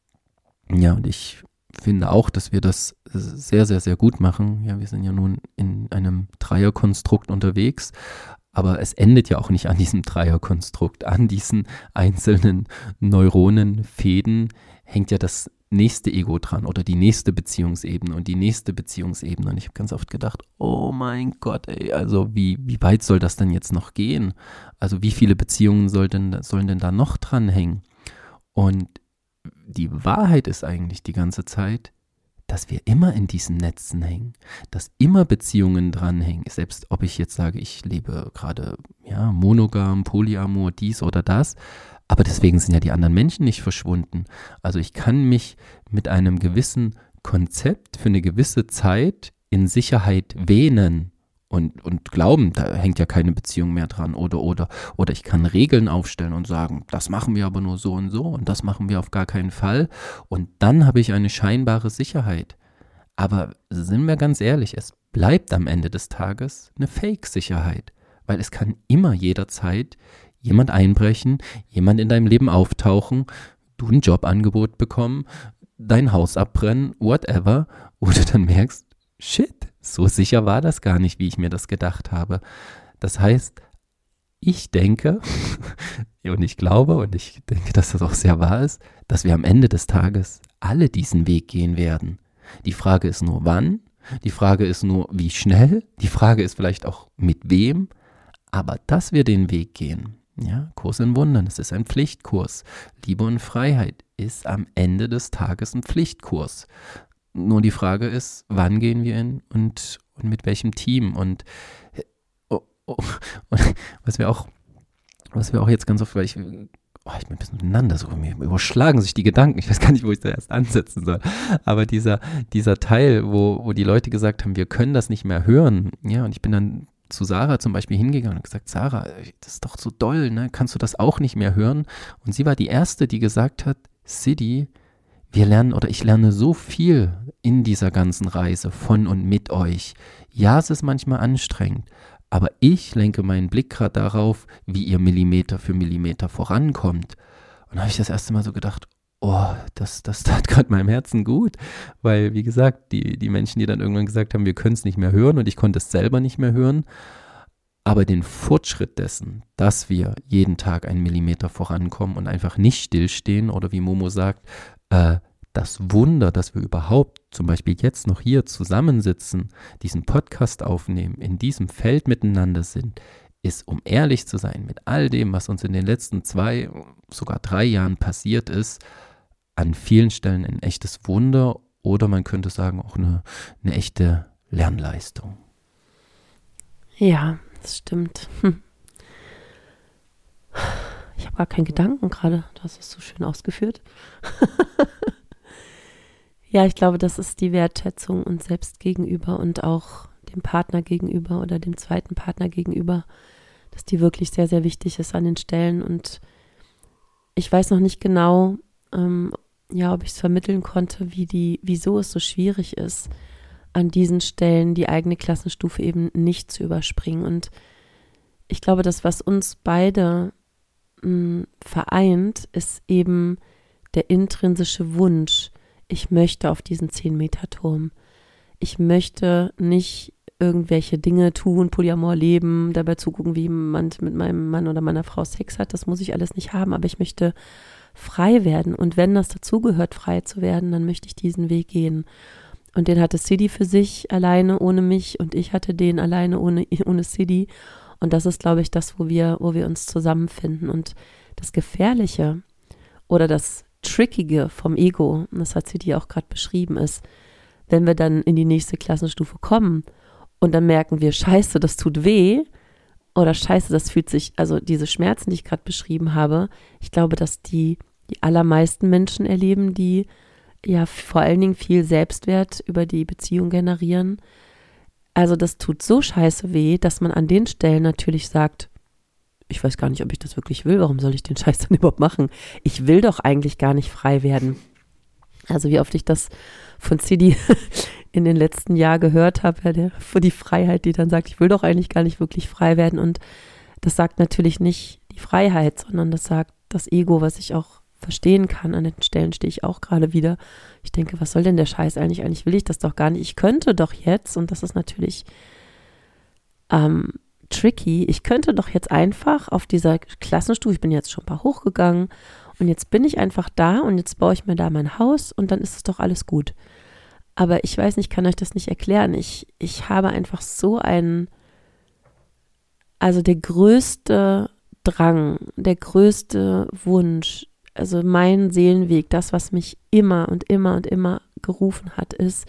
Speaker 1: Ja, und ich finde auch, dass wir das sehr, sehr, sehr gut machen. Ja, wir sind ja nun in einem Dreierkonstrukt unterwegs, aber es endet ja auch nicht an diesem Dreierkonstrukt. An diesen einzelnen Neuronenfäden hängt ja das nächste Ego dran oder die nächste Beziehungsebene und die nächste Beziehungsebene. Und ich habe ganz oft gedacht, oh mein Gott, ey, also wie, wie weit soll das denn jetzt noch gehen? Also wie viele Beziehungen soll denn, sollen denn da noch dranhängen? Und die Wahrheit ist eigentlich die ganze Zeit, dass wir immer in diesen Netzen hängen, dass immer Beziehungen dranhängen, selbst ob ich jetzt sage, ich lebe gerade ja, monogam, Polyamor, dies oder das, aber deswegen sind ja die anderen Menschen nicht verschwunden. Also ich kann mich mit einem gewissen Konzept für eine gewisse Zeit in Sicherheit wähnen und, und glauben, da hängt ja keine Beziehung mehr dran oder, oder, oder ich kann Regeln aufstellen und sagen, das machen wir aber nur so und so und das machen wir auf gar keinen Fall und dann habe ich eine scheinbare Sicherheit. Aber sind wir ganz ehrlich, es bleibt am Ende des Tages eine Fake-Sicherheit, weil es kann immer jederzeit jemand einbrechen, jemand in deinem Leben auftauchen, du ein Jobangebot bekommen, dein Haus abbrennen, whatever, oder du dann merkst, shit, so sicher war das gar nicht, wie ich mir das gedacht habe. Das heißt, ich denke und ich glaube und ich denke, dass das auch sehr wahr ist, dass wir am Ende des Tages alle diesen Weg gehen werden. Die Frage ist nur wann, die Frage ist nur wie schnell, die Frage ist vielleicht auch mit wem, aber dass wir den Weg gehen, ja, Kurs in Wundern, es ist ein Pflichtkurs. Liebe und Freiheit ist am Ende des Tages ein Pflichtkurs. Nur die Frage ist, wann gehen wir hin und, und mit welchem Team und, oh, oh, und was wir auch, was wir auch jetzt ganz oft, weil ich, oh, ich bin ein bisschen miteinander, so mir überschlagen sich die Gedanken, ich weiß gar nicht, wo ich da erst ansetzen soll, aber dieser, dieser Teil, wo, wo die Leute gesagt haben, wir können das nicht mehr hören, ja, und ich bin dann zu Sarah zum Beispiel hingegangen und gesagt, Sarah, das ist doch so doll, ne? Kannst du das auch nicht mehr hören? Und sie war die Erste, die gesagt hat, Sidi, wir lernen oder ich lerne so viel in dieser ganzen Reise von und mit euch. Ja, es ist manchmal anstrengend, aber ich lenke meinen Blick gerade darauf, wie ihr Millimeter für Millimeter vorankommt. Und da habe ich das erste Mal so gedacht, oh, das, das tat gerade meinem Herzen gut, weil, wie gesagt, die, die Menschen, die dann irgendwann gesagt haben, wir können es nicht mehr hören und ich konnte es selber nicht mehr hören, aber den Fortschritt dessen, dass wir jeden Tag einen Millimeter vorankommen und einfach nicht stillstehen oder wie Momo sagt, äh, das Wunder, dass wir überhaupt zum Beispiel jetzt noch hier zusammensitzen, diesen Podcast aufnehmen, in diesem Feld miteinander sind, ist, um ehrlich zu sein, mit all dem, was uns in den letzten zwei, sogar drei Jahren passiert ist, an vielen Stellen ein echtes Wunder oder man könnte sagen auch eine, eine echte Lernleistung.
Speaker 2: Ja, das stimmt. Hm. Ich habe gar keinen Gedanken gerade. Du hast es so schön ausgeführt. Ja, ich glaube, das ist die Wertschätzung uns selbst gegenüber und auch dem Partner gegenüber oder dem zweiten Partner gegenüber, dass die wirklich sehr, sehr wichtig ist an den Stellen. Und ich weiß noch nicht genau, ähm, ja, ob ich es vermitteln konnte, wie die, wieso es so schwierig ist, an diesen Stellen die eigene Klassenstufe eben nicht zu überspringen. Und ich glaube, das, was uns beide mh, vereint, ist eben der intrinsische Wunsch, ich möchte auf diesen zehn-Meter-Turm. Ich möchte nicht irgendwelche Dinge tun, Polyamor leben, dabei zugucken, wie jemand mit meinem Mann oder meiner Frau Sex hat. Das muss ich alles nicht haben, aber ich möchte frei werden. Und wenn das dazugehört, frei zu werden, dann möchte ich diesen Weg gehen. Und den hatte Sidi für sich alleine ohne mich und ich hatte den alleine ohne, ohne Sidi. Und das ist, glaube ich, das, wo wir, wo wir uns zusammenfinden. Und das Gefährliche oder das Trickige vom Ego, und das hat Sidi auch gerade beschrieben, ist, wenn wir dann in die nächste Klassenstufe kommen und dann merken wir, scheiße, das tut weh oder scheiße, das fühlt sich, also diese Schmerzen, die ich gerade beschrieben habe, ich glaube, dass die, die allermeisten Menschen erleben, die ja vor allen Dingen viel Selbstwert über die Beziehung generieren. Also das tut so scheiße weh, dass man an den Stellen natürlich sagt, ich weiß gar nicht, ob ich das wirklich will, warum soll ich den Scheiß dann überhaupt machen? Ich will doch eigentlich gar nicht frei werden. Also wie oft ich das von Sidi in den letzten Jahren gehört habe, ja, der, für die Freiheit, die dann sagt, ich will doch eigentlich gar nicht wirklich frei werden. Und das sagt natürlich nicht die Freiheit, sondern das sagt das Ego, was ich auch verstehen kann. An den Stellen stehe ich auch gerade wieder. Ich denke, was soll denn der Scheiß eigentlich? Eigentlich will ich das doch gar nicht. Ich könnte doch jetzt, und das ist natürlich ähm, tricky, ich könnte doch jetzt einfach auf dieser Klassenstufe, ich bin jetzt schon ein paar hochgegangen und jetzt bin ich einfach da und jetzt baue ich mir da mein Haus und dann ist es doch alles gut. Aber ich weiß nicht, ich kann euch das nicht erklären. Ich, ich habe einfach so einen, also der größte Drang, der größte Wunsch, also mein Seelenweg, das, was mich immer und immer und immer gerufen hat, ist,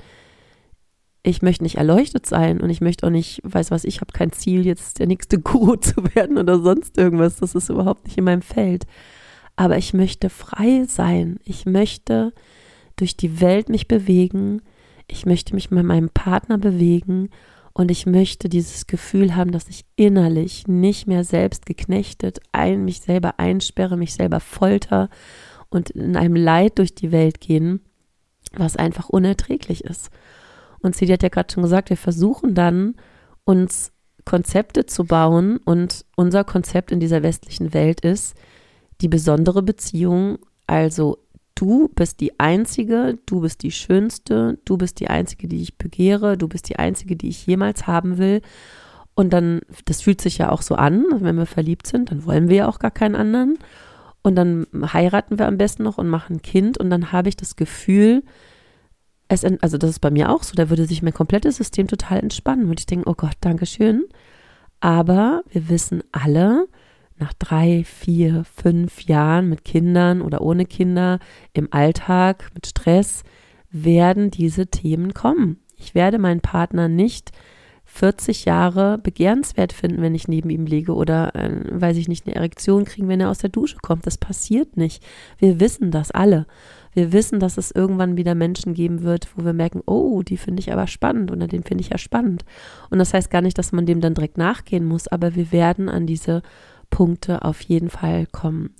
Speaker 2: ich möchte nicht erleuchtet sein und ich möchte auch nicht, weiß was, ich habe kein Ziel, jetzt der nächste Guru zu werden oder sonst irgendwas. Das ist überhaupt nicht in meinem Feld. Aber ich möchte frei sein. Ich möchte durch die Welt mich bewegen. Ich möchte mich mit meinem Partner bewegen und ich möchte dieses Gefühl haben, dass ich innerlich nicht mehr selbst geknechtet ein, mich selber einsperre, mich selber folter und in einem Leid durch die Welt gehen, was einfach unerträglich ist. Und sie hat ja gerade schon gesagt, wir versuchen dann, uns Konzepte zu bauen und unser Konzept in dieser westlichen Welt ist die besondere Beziehung, also du bist die Einzige, du bist die Schönste, du bist die Einzige, die ich begehre, du bist die Einzige, die ich jemals haben will. Und dann, das fühlt sich ja auch so an, wenn wir verliebt sind, dann wollen wir ja auch gar keinen anderen. Und dann heiraten wir am besten noch und machen ein Kind und dann habe ich das Gefühl, es, also das ist bei mir auch so, da würde sich mein komplettes System total entspannen. Und ich denke, oh Gott, danke schön. Aber wir wissen alle, nach drei, vier, fünf Jahren mit Kindern oder ohne Kinder, im Alltag, mit Stress, werden diese Themen kommen. Ich werde meinen Partner nicht vierzig Jahre begehrenswert finden, wenn ich neben ihm liege oder, äh, weiß ich nicht, eine Erektion kriegen, wenn er aus der Dusche kommt. Das passiert nicht. Wir wissen das alle. Wir wissen, dass es irgendwann wieder Menschen geben wird, wo wir merken, oh, die finde ich aber spannend oder den finde ich ja spannend. Und das heißt gar nicht, dass man dem dann direkt nachgehen muss, aber wir werden an diese Punkte auf jeden Fall kommen.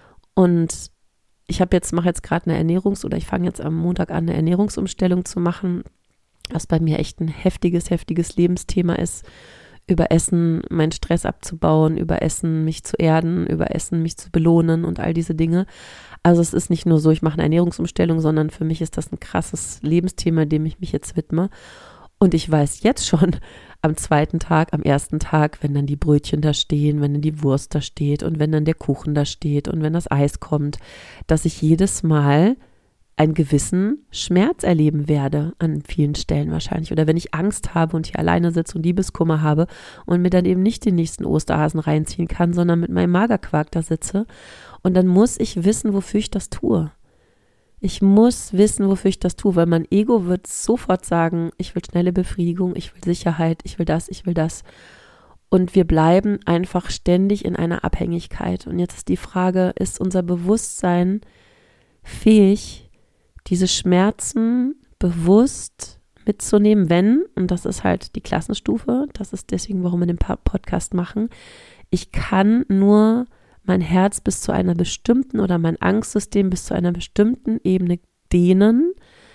Speaker 2: Und ich habe jetzt, mache jetzt gerade eine Ernährungs- oder ich fange jetzt am Montag an, eine Ernährungsumstellung zu machen, was bei mir echt ein heftiges, heftiges Lebensthema ist, über Essen meinen Stress abzubauen, über Essen mich zu erden, über Essen mich zu belohnen und all diese Dinge. Also es ist nicht nur so, ich mache eine Ernährungsumstellung, sondern für mich ist das ein krasses Lebensthema, dem ich mich jetzt widme. Und ich weiß jetzt schon am zweiten Tag, am ersten Tag, wenn dann die Brötchen da stehen, wenn dann die Wurst da steht und wenn dann der Kuchen da steht und wenn das Eis kommt, dass ich jedes Mal einen gewissen Schmerz erleben werde an vielen Stellen wahrscheinlich. Oder wenn ich Angst habe und hier alleine sitze und Liebeskummer habe und mir dann eben nicht den nächsten Osterhasen reinziehen kann, sondern mit meinem Magerquark da sitze. Und dann muss ich wissen, wofür ich das tue. Ich muss wissen, wofür ich das tue, weil mein Ego wird sofort sagen, ich will schnelle Befriedigung, ich will Sicherheit, ich will das, ich will das. Und wir bleiben einfach ständig in einer Abhängigkeit. Und jetzt ist die Frage, ist unser Bewusstsein fähig, diese Schmerzen bewusst mitzunehmen, wenn, und das ist halt die Klassenstufe, das ist deswegen, warum wir den Podcast machen, ich kann nur mein Herz bis zu einer bestimmten oder mein Angstsystem bis zu einer bestimmten Ebene dehnen,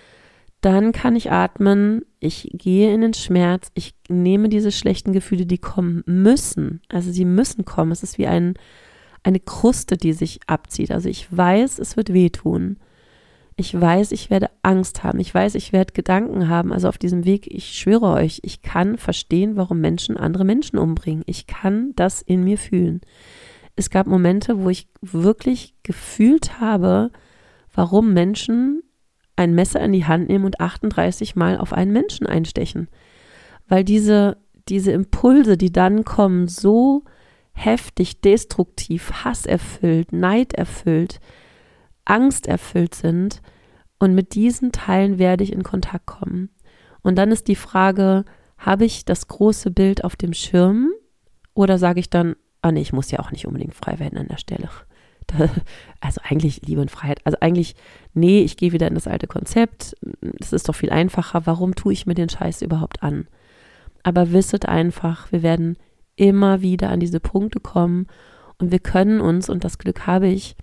Speaker 2: dann kann ich atmen, ich gehe in den Schmerz, ich nehme diese schlechten Gefühle, die kommen müssen, also sie müssen kommen, es ist wie ein, eine Kruste, die sich abzieht, also ich weiß, es wird wehtun. Ich weiß, ich werde Angst haben. Ich weiß, ich werde Gedanken haben. Also auf diesem Weg, ich schwöre euch, ich kann verstehen, warum Menschen andere Menschen umbringen. Ich kann das in mir fühlen. Es gab Momente, wo ich wirklich gefühlt habe, warum Menschen ein Messer in die Hand nehmen und achtunddreißig Mal auf einen Menschen einstechen. Weil diese, diese Impulse, die dann kommen, so heftig, destruktiv, hasserfüllt, neiderfüllt, angsterfüllt sind, und mit diesen Teilen werde ich in Kontakt kommen. Und dann ist die Frage, habe ich das große Bild auf dem Schirm oder sage ich dann, ah nee, ich muss ja auch nicht unbedingt frei werden an der Stelle. Da, also eigentlich Liebe und Freiheit, also eigentlich, nee, ich gehe wieder in das alte Konzept, das ist doch viel einfacher, warum tue ich mir den Scheiß überhaupt an? Aber wisset einfach, wir werden immer wieder an diese Punkte kommen und wir können uns, und das Glück habe ich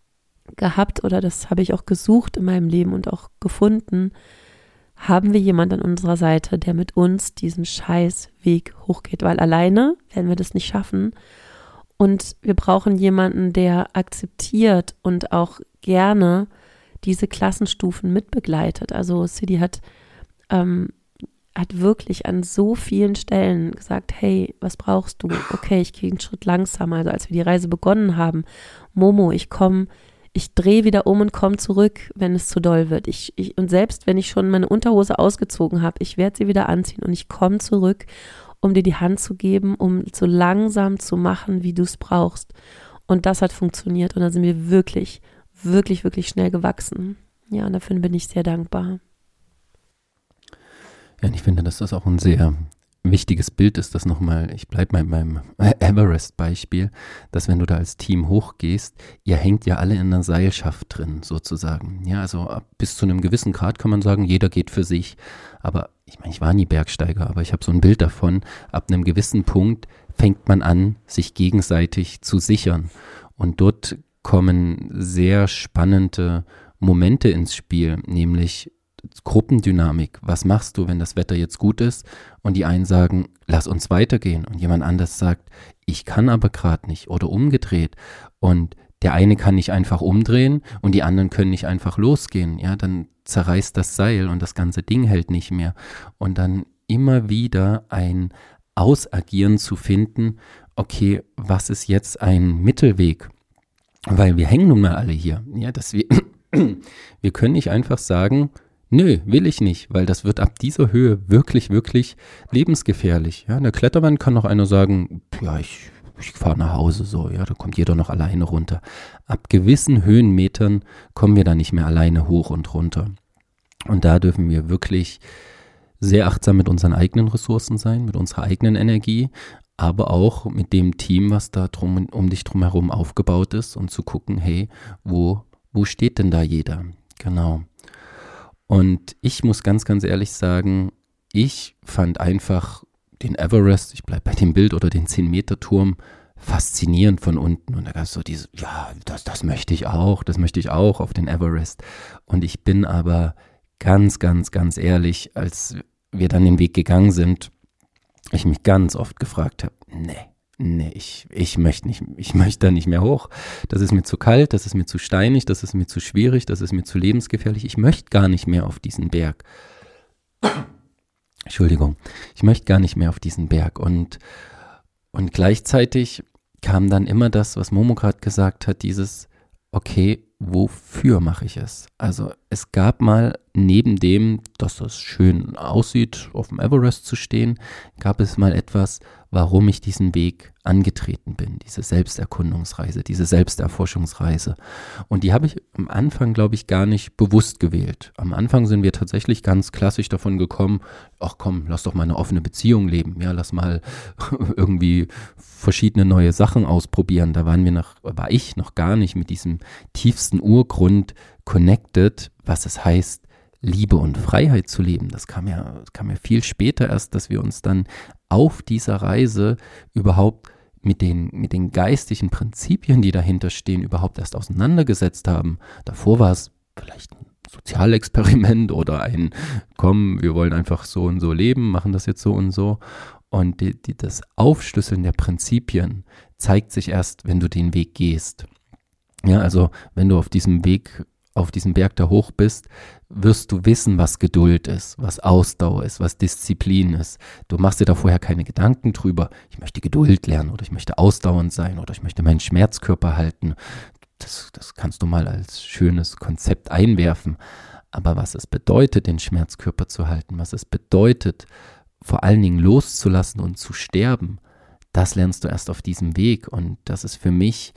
Speaker 2: gehabt oder das habe ich auch gesucht in meinem Leben und auch gefunden, haben wir jemanden an unserer Seite, der mit uns diesen Scheißweg hochgeht, weil alleine werden wir das nicht schaffen und wir brauchen jemanden, der akzeptiert und auch gerne diese Klassenstufen mitbegleitet. Also Siddhi hat, ähm, hat wirklich an so vielen Stellen gesagt, hey, was brauchst du? Okay, ich gehe einen Schritt langsamer. Also als wir die Reise begonnen haben, Momo, ich komme Ich drehe wieder um und komme zurück, wenn es zu doll wird. Ich, ich, und selbst wenn ich schon meine Unterhose ausgezogen habe, ich werde sie wieder anziehen und ich komme zurück, um dir die Hand zu geben, um so langsam zu machen, wie du es brauchst. Und das hat funktioniert und da sind wir wirklich, wirklich, wirklich schnell gewachsen. Ja, und dafür bin ich sehr dankbar.
Speaker 1: Ja, und ich finde, dass das auch ein sehr wichtiges Bild ist, das nochmal, ich bleibe bei meinem Everest-Beispiel, dass wenn du da als Team hochgehst, ihr hängt ja alle in einer Seilschaft drin, sozusagen. Ja, also bis zu einem gewissen Grad kann man sagen, jeder geht für sich. Aber ich meine, ich war nie Bergsteiger, aber ich habe so ein Bild davon, ab einem gewissen Punkt fängt man an, sich gegenseitig zu sichern. Und dort kommen sehr spannende Momente ins Spiel, nämlich Gruppendynamik. Was machst du, wenn das Wetter jetzt gut ist und die einen sagen, lass uns weitergehen und jemand anders sagt, ich kann aber gerade nicht oder umgedreht und der eine kann nicht einfach umdrehen und die anderen können nicht einfach losgehen. Ja, dann zerreißt das Seil und das ganze Ding hält nicht mehr. Und dann immer wieder ein Ausagieren zu finden, okay, was ist jetzt ein Mittelweg? Weil wir hängen nun mal alle hier. Ja, dass wir, wir können nicht einfach sagen, nö, will ich nicht, weil das wird ab dieser Höhe wirklich, wirklich lebensgefährlich. Ja, in der Kletterwand kann noch einer sagen, ja, ich, ich fahre nach Hause so, ja, da kommt jeder noch alleine runter. Ab gewissen Höhenmetern kommen wir dann nicht mehr alleine hoch und runter. Und da dürfen wir wirklich sehr achtsam mit unseren eigenen Ressourcen sein, mit unserer eigenen Energie, aber auch mit dem Team, was da drum, um dich drumherum aufgebaut ist und zu gucken, hey, wo, wo steht denn da jeder? Genau. Und ich muss ganz, ganz ehrlich sagen, ich fand einfach den Everest, ich bleibe bei dem Bild, oder den zehn-Meter-Turm faszinierend von unten. Und da gab es so diese, ja, das, das möchte ich auch, das möchte ich auch auf den Everest. Und ich bin aber ganz, ganz, ganz ehrlich, als wir dann den Weg gegangen sind, ich mich ganz oft gefragt habe, nee, nee, ich, ich möchte nicht, ich möchte da nicht mehr hoch. Das ist mir zu kalt, das ist mir zu steinig, das ist mir zu schwierig, das ist mir zu lebensgefährlich. Ich möchte gar nicht mehr auf diesen Berg. Entschuldigung, ich möchte gar nicht mehr auf diesen Berg. Und, und gleichzeitig kam dann immer das, was Momo gerade gesagt hat, dieses, okay, wofür mache ich es? Also es gab mal neben dem, dass es schön aussieht, auf dem Everest zu stehen, gab es mal etwas, warum ich diesen Weg angetreten bin, diese Selbsterkundungsreise, diese Selbsterforschungsreise. Und die habe ich am Anfang, glaube ich, gar nicht bewusst gewählt. Am Anfang sind wir tatsächlich ganz klassisch davon gekommen, ach komm, lass doch mal eine offene Beziehung leben, ja, lass mal irgendwie verschiedene neue Sachen ausprobieren. Da waren wir noch, war ich noch gar nicht mit diesem tiefsten Urgrund connected, was es heißt, Liebe und Freiheit zu leben. Das kam ja, das kam ja viel später erst, dass wir uns dann auf dieser Reise überhaupt mit den, mit den geistigen Prinzipien, die dahinter stehen, überhaupt erst auseinandergesetzt haben. Davor war es vielleicht ein Sozialexperiment oder ein, komm, wir wollen einfach so und so leben, machen das jetzt so und so. Und die, die, das Aufschlüsseln der Prinzipien zeigt sich erst, wenn du den Weg gehst. Ja, also wenn du auf diesem Weg, auf diesem Berg da hoch bist, wirst du wissen, was Geduld ist, was Ausdauer ist, was Disziplin ist. Du machst dir da vorher keine Gedanken drüber, ich möchte Geduld lernen oder ich möchte ausdauernd sein oder ich möchte meinen Schmerzkörper halten. Das, das kannst du mal als schönes Konzept einwerfen. Aber was es bedeutet, den Schmerzkörper zu halten, was es bedeutet, vor allen Dingen loszulassen und zu sterben, das lernst du erst auf diesem Weg. Und das ist für mich,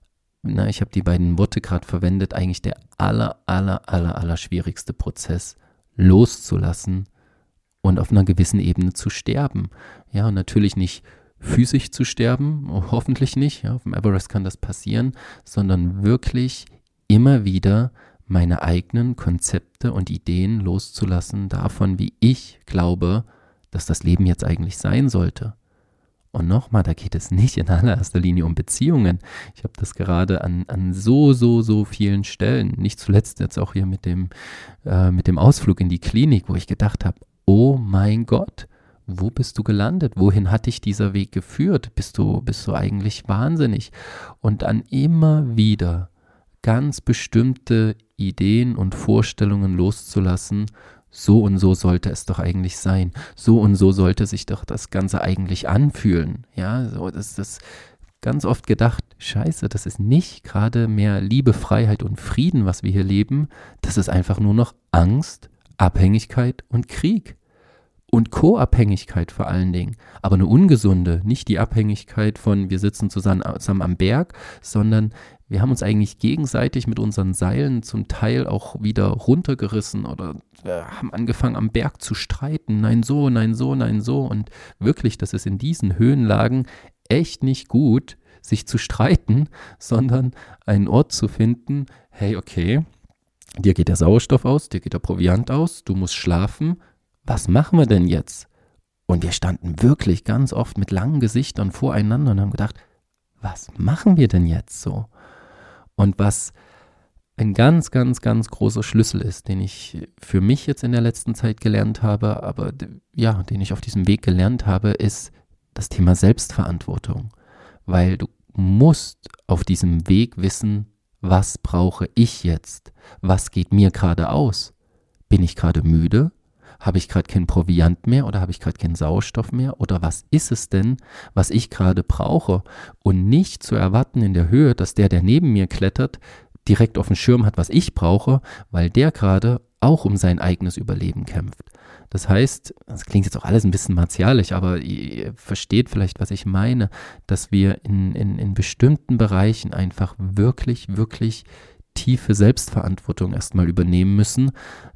Speaker 1: na, ich habe die beiden Worte gerade verwendet, eigentlich der aller, aller, aller, aller schwierigste Prozess, loszulassen und auf einer gewissen Ebene zu sterben. Ja, und natürlich nicht physisch zu sterben, hoffentlich nicht, ja, auf dem Everest kann das passieren, sondern wirklich immer wieder meine eigenen Konzepte und Ideen loszulassen davon, wie ich glaube, dass das Leben jetzt eigentlich sein sollte. Und nochmal, da geht es nicht in allererster Linie um Beziehungen. Ich habe das gerade an, an so, so, so vielen Stellen, nicht zuletzt jetzt auch hier mit dem, äh, mit dem Ausflug in die Klinik, wo ich gedacht habe, oh mein Gott, wo bist du gelandet? Wohin hat dich dieser Weg geführt? Bist du, bist du eigentlich wahnsinnig? Und dann immer wieder ganz bestimmte Ideen und Vorstellungen loszulassen, so und so sollte es doch eigentlich sein. So und so sollte sich doch das Ganze eigentlich anfühlen. Ja, so das ist das ganz oft gedacht, scheiße, das ist nicht gerade mehr Liebe, Freiheit und Frieden, was wir hier leben. Das ist einfach nur noch Angst, Abhängigkeit und Krieg. Und Co-Abhängigkeit vor allen Dingen. Aber eine ungesunde, nicht die Abhängigkeit von wir sitzen zusammen, zusammen am Berg, sondern wir haben uns eigentlich gegenseitig mit unseren Seilen zum Teil auch wieder runtergerissen oder haben angefangen am Berg zu streiten. Nein so, nein so, nein so. Und wirklich, das ist in diesen Höhenlagen echt nicht gut, sich zu streiten, sondern einen Ort zu finden, hey, okay, dir geht der Sauerstoff aus, dir geht der Proviant aus, du musst schlafen. Was machen wir denn jetzt? Und wir standen wirklich ganz oft mit langen Gesichtern voreinander und haben gedacht, was machen wir denn jetzt so? Und was ein ganz, ganz, ganz großer Schlüssel ist, den ich für mich jetzt in der letzten Zeit gelernt habe, aber ja, den ich auf diesem Weg gelernt habe, ist das Thema Selbstverantwortung. Weil du musst auf diesem Weg wissen, was brauche ich jetzt? Was geht mir gerade aus? Bin ich gerade müde? Habe ich gerade keinen Proviant mehr oder habe ich gerade keinen Sauerstoff mehr? Oder was ist es denn, was ich gerade brauche? Und nicht zu erwarten in der Höhe, dass der, der neben mir klettert, direkt auf dem Schirm hat, was ich brauche, weil der gerade auch um sein eigenes Überleben kämpft. Das heißt, das klingt jetzt auch alles ein bisschen martialisch, aber ihr versteht vielleicht, was ich meine, dass wir in, in, in bestimmten Bereichen einfach wirklich, wirklich tiefe Selbstverantwortung erstmal übernehmen müssen,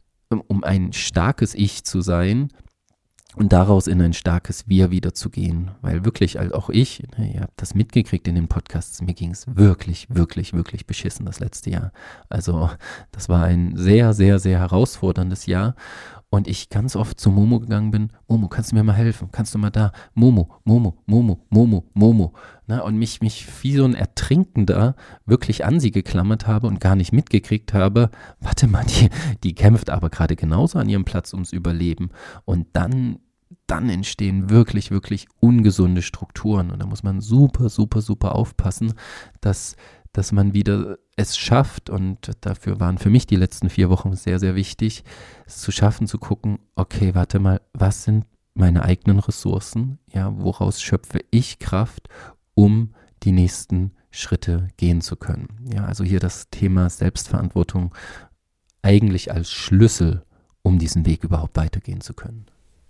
Speaker 1: um ein starkes Ich zu sein und daraus in ein starkes Wir wieder zu gehen. Weil wirklich, also auch ich, ihr habt das mitgekriegt in den Podcasts, mir ging es wirklich, wirklich, wirklich beschissen das letzte Jahr. Also das war ein sehr, sehr, sehr herausforderndes Jahr. Und ich ganz oft zu Momo gegangen bin, Momo, kannst du mir mal helfen? Kannst du mal da? Momo, Momo, Momo, Momo, Momo. Na, und mich, mich wie so ein Ertrinkender wirklich an sie geklammert habe und gar nicht mitgekriegt habe, warte mal, die, die kämpft aber gerade genauso an ihrem Platz ums Überleben. Und dann, dann entstehen wirklich, wirklich ungesunde Strukturen. Und da muss man super, super, super aufpassen, dass dass man wieder es schafft, und dafür waren für mich die letzten vier Wochen sehr, sehr wichtig, es zu schaffen, zu gucken, okay, warte mal, was sind meine eigenen Ressourcen, ja, woraus schöpfe ich Kraft, um die nächsten Schritte gehen zu können. Ja, also hier das Thema Selbstverantwortung eigentlich als Schlüssel, um diesen Weg überhaupt weitergehen zu können.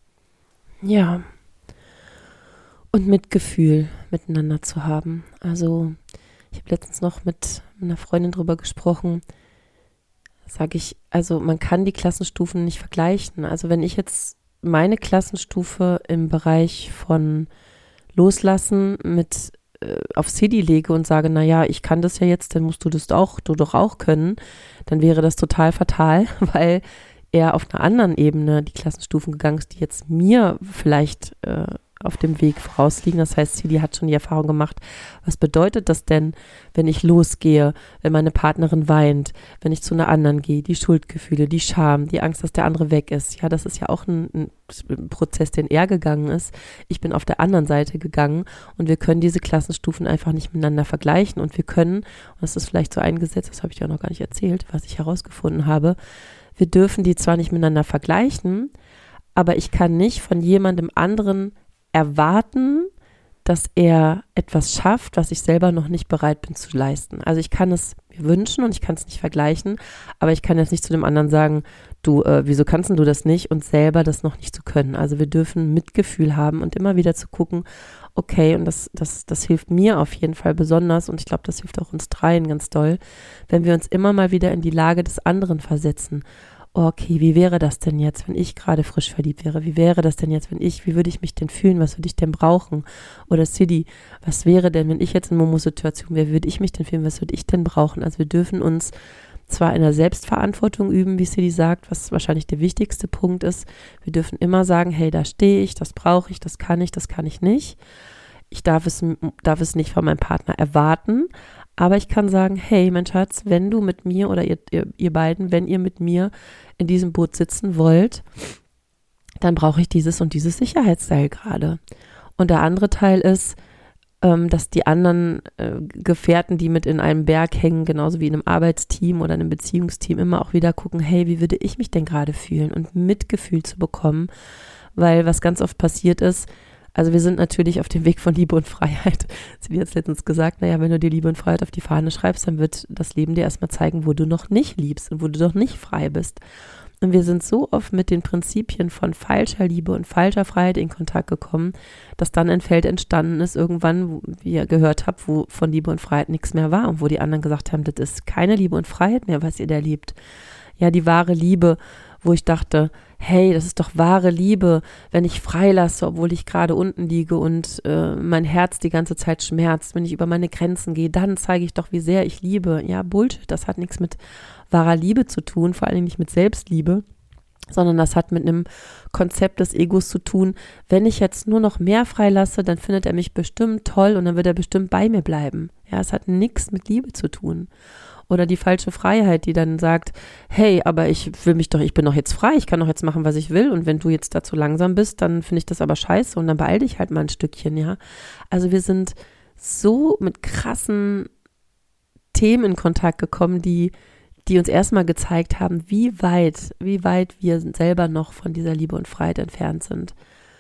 Speaker 2: Ja. Und Mitgefühl miteinander zu haben. Also ich habe letztens noch mit einer Freundin drüber gesprochen, sage ich, also man kann die Klassenstufen nicht vergleichen. Also wenn ich jetzt meine Klassenstufe im Bereich von Loslassen mit äh, auf C D lege und sage, naja, ich kann das ja jetzt, dann musst du das auch, du doch auch können, dann wäre das total fatal, weil er auf einer anderen Ebene die Klassenstufen gegangen ist, die jetzt mir vielleicht äh, auf dem Weg vorausliegen. Das heißt, Sidi hat schon die Erfahrung gemacht, was bedeutet das denn, wenn ich losgehe, wenn meine Partnerin weint, wenn ich zu einer anderen gehe, die Schuldgefühle, die Scham, die Angst, dass der andere weg ist. Ja, das ist ja auch ein, ein Prozess, den er gegangen ist. Ich bin auf der anderen Seite gegangen und wir können diese Klassenstufen einfach nicht miteinander vergleichen und wir können, und das ist vielleicht so eingesetzt, das habe ich dir auch noch gar nicht erzählt, was ich herausgefunden habe, wir dürfen die zwar nicht miteinander vergleichen, aber ich kann nicht von jemandem anderen erwarten, dass er etwas schafft, was ich selber noch nicht bereit bin zu leisten. Also ich kann es mir wünschen und ich kann es nicht vergleichen, aber ich kann jetzt nicht zu dem anderen sagen, du, äh, wieso kannst du das nicht und selber das noch nicht zu können. Also wir dürfen Mitgefühl haben und immer wieder zu gucken, okay, und das, das, das hilft mir auf jeden Fall besonders und ich glaube, das hilft auch uns dreien ganz doll, wenn wir uns immer mal wieder in die Lage des anderen versetzen. Okay, wie wäre das denn jetzt, wenn ich gerade frisch verliebt wäre? Wie wäre das denn jetzt, wenn ich, wie würde ich mich denn fühlen? Was würde ich denn brauchen? Oder Sidi, was wäre denn, wenn ich jetzt in Momo-Situation wäre? Wie würde ich mich denn fühlen? Was würde ich denn brauchen? Also wir dürfen uns zwar in der Selbstverantwortung üben, wie Sidi sagt, was wahrscheinlich der wichtigste Punkt ist. Wir dürfen immer sagen, hey, da stehe ich, das brauche ich, das kann ich, das kann ich nicht. Ich darf es, darf es nicht von meinem Partner erwarten, aber ich kann sagen, hey, mein Schatz, wenn du mit mir oder ihr, ihr, ihr beiden, wenn ihr mit mir in diesem Boot sitzen wollt, dann brauche ich dieses und dieses Sicherheitsseil gerade. Und der andere Teil ist, ähm, dass die anderen äh, Gefährten, die mit in einem Berg hängen, genauso wie in einem Arbeitsteam oder einem Beziehungsteam, immer auch wieder gucken, hey, wie würde ich mich denn gerade fühlen und Mitgefühl zu bekommen, weil was ganz oft passiert ist, also wir sind natürlich auf dem Weg von Liebe und Freiheit. Sie hat jetzt letztens gesagt, naja, wenn du dir Liebe und Freiheit auf die Fahne schreibst, dann wird das Leben dir erstmal zeigen, wo du noch nicht liebst und wo du doch nicht frei bist. Und wir sind so oft mit den Prinzipien von falscher Liebe und falscher Freiheit in Kontakt gekommen, dass dann ein Feld entstanden ist, irgendwann, wo, wie ihr gehört habt, wo von Liebe und Freiheit nichts mehr war und wo die anderen gesagt haben, das ist keine Liebe und Freiheit mehr, was ihr da liebt. Ja, die wahre Liebe, wo ich dachte, hey, das ist doch wahre Liebe, wenn ich freilasse, obwohl ich gerade unten liege und äh, mein Herz die ganze Zeit schmerzt, wenn ich über meine Grenzen gehe, dann zeige ich doch, wie sehr ich liebe. Ja, Bullshit, das hat nichts mit wahrer Liebe zu tun, vor allen Dingen nicht mit Selbstliebe, sondern das hat mit einem Konzept des Egos zu tun. Wenn ich jetzt nur noch mehr freilasse, dann findet er mich bestimmt toll und dann wird er bestimmt bei mir bleiben. Ja, es hat nichts mit Liebe zu tun. Oder die falsche Freiheit, die dann sagt, hey, aber ich will mich doch, ich bin doch jetzt frei, ich kann doch jetzt machen, was ich will und wenn du jetzt dazu langsam bist, dann finde ich das aber scheiße und dann beeil dich halt mal ein Stückchen, ja. Also wir sind so mit krassen Themen in Kontakt gekommen, die, die uns erstmal gezeigt haben, wie weit, wie weit wir selber noch von dieser Liebe und Freiheit entfernt sind.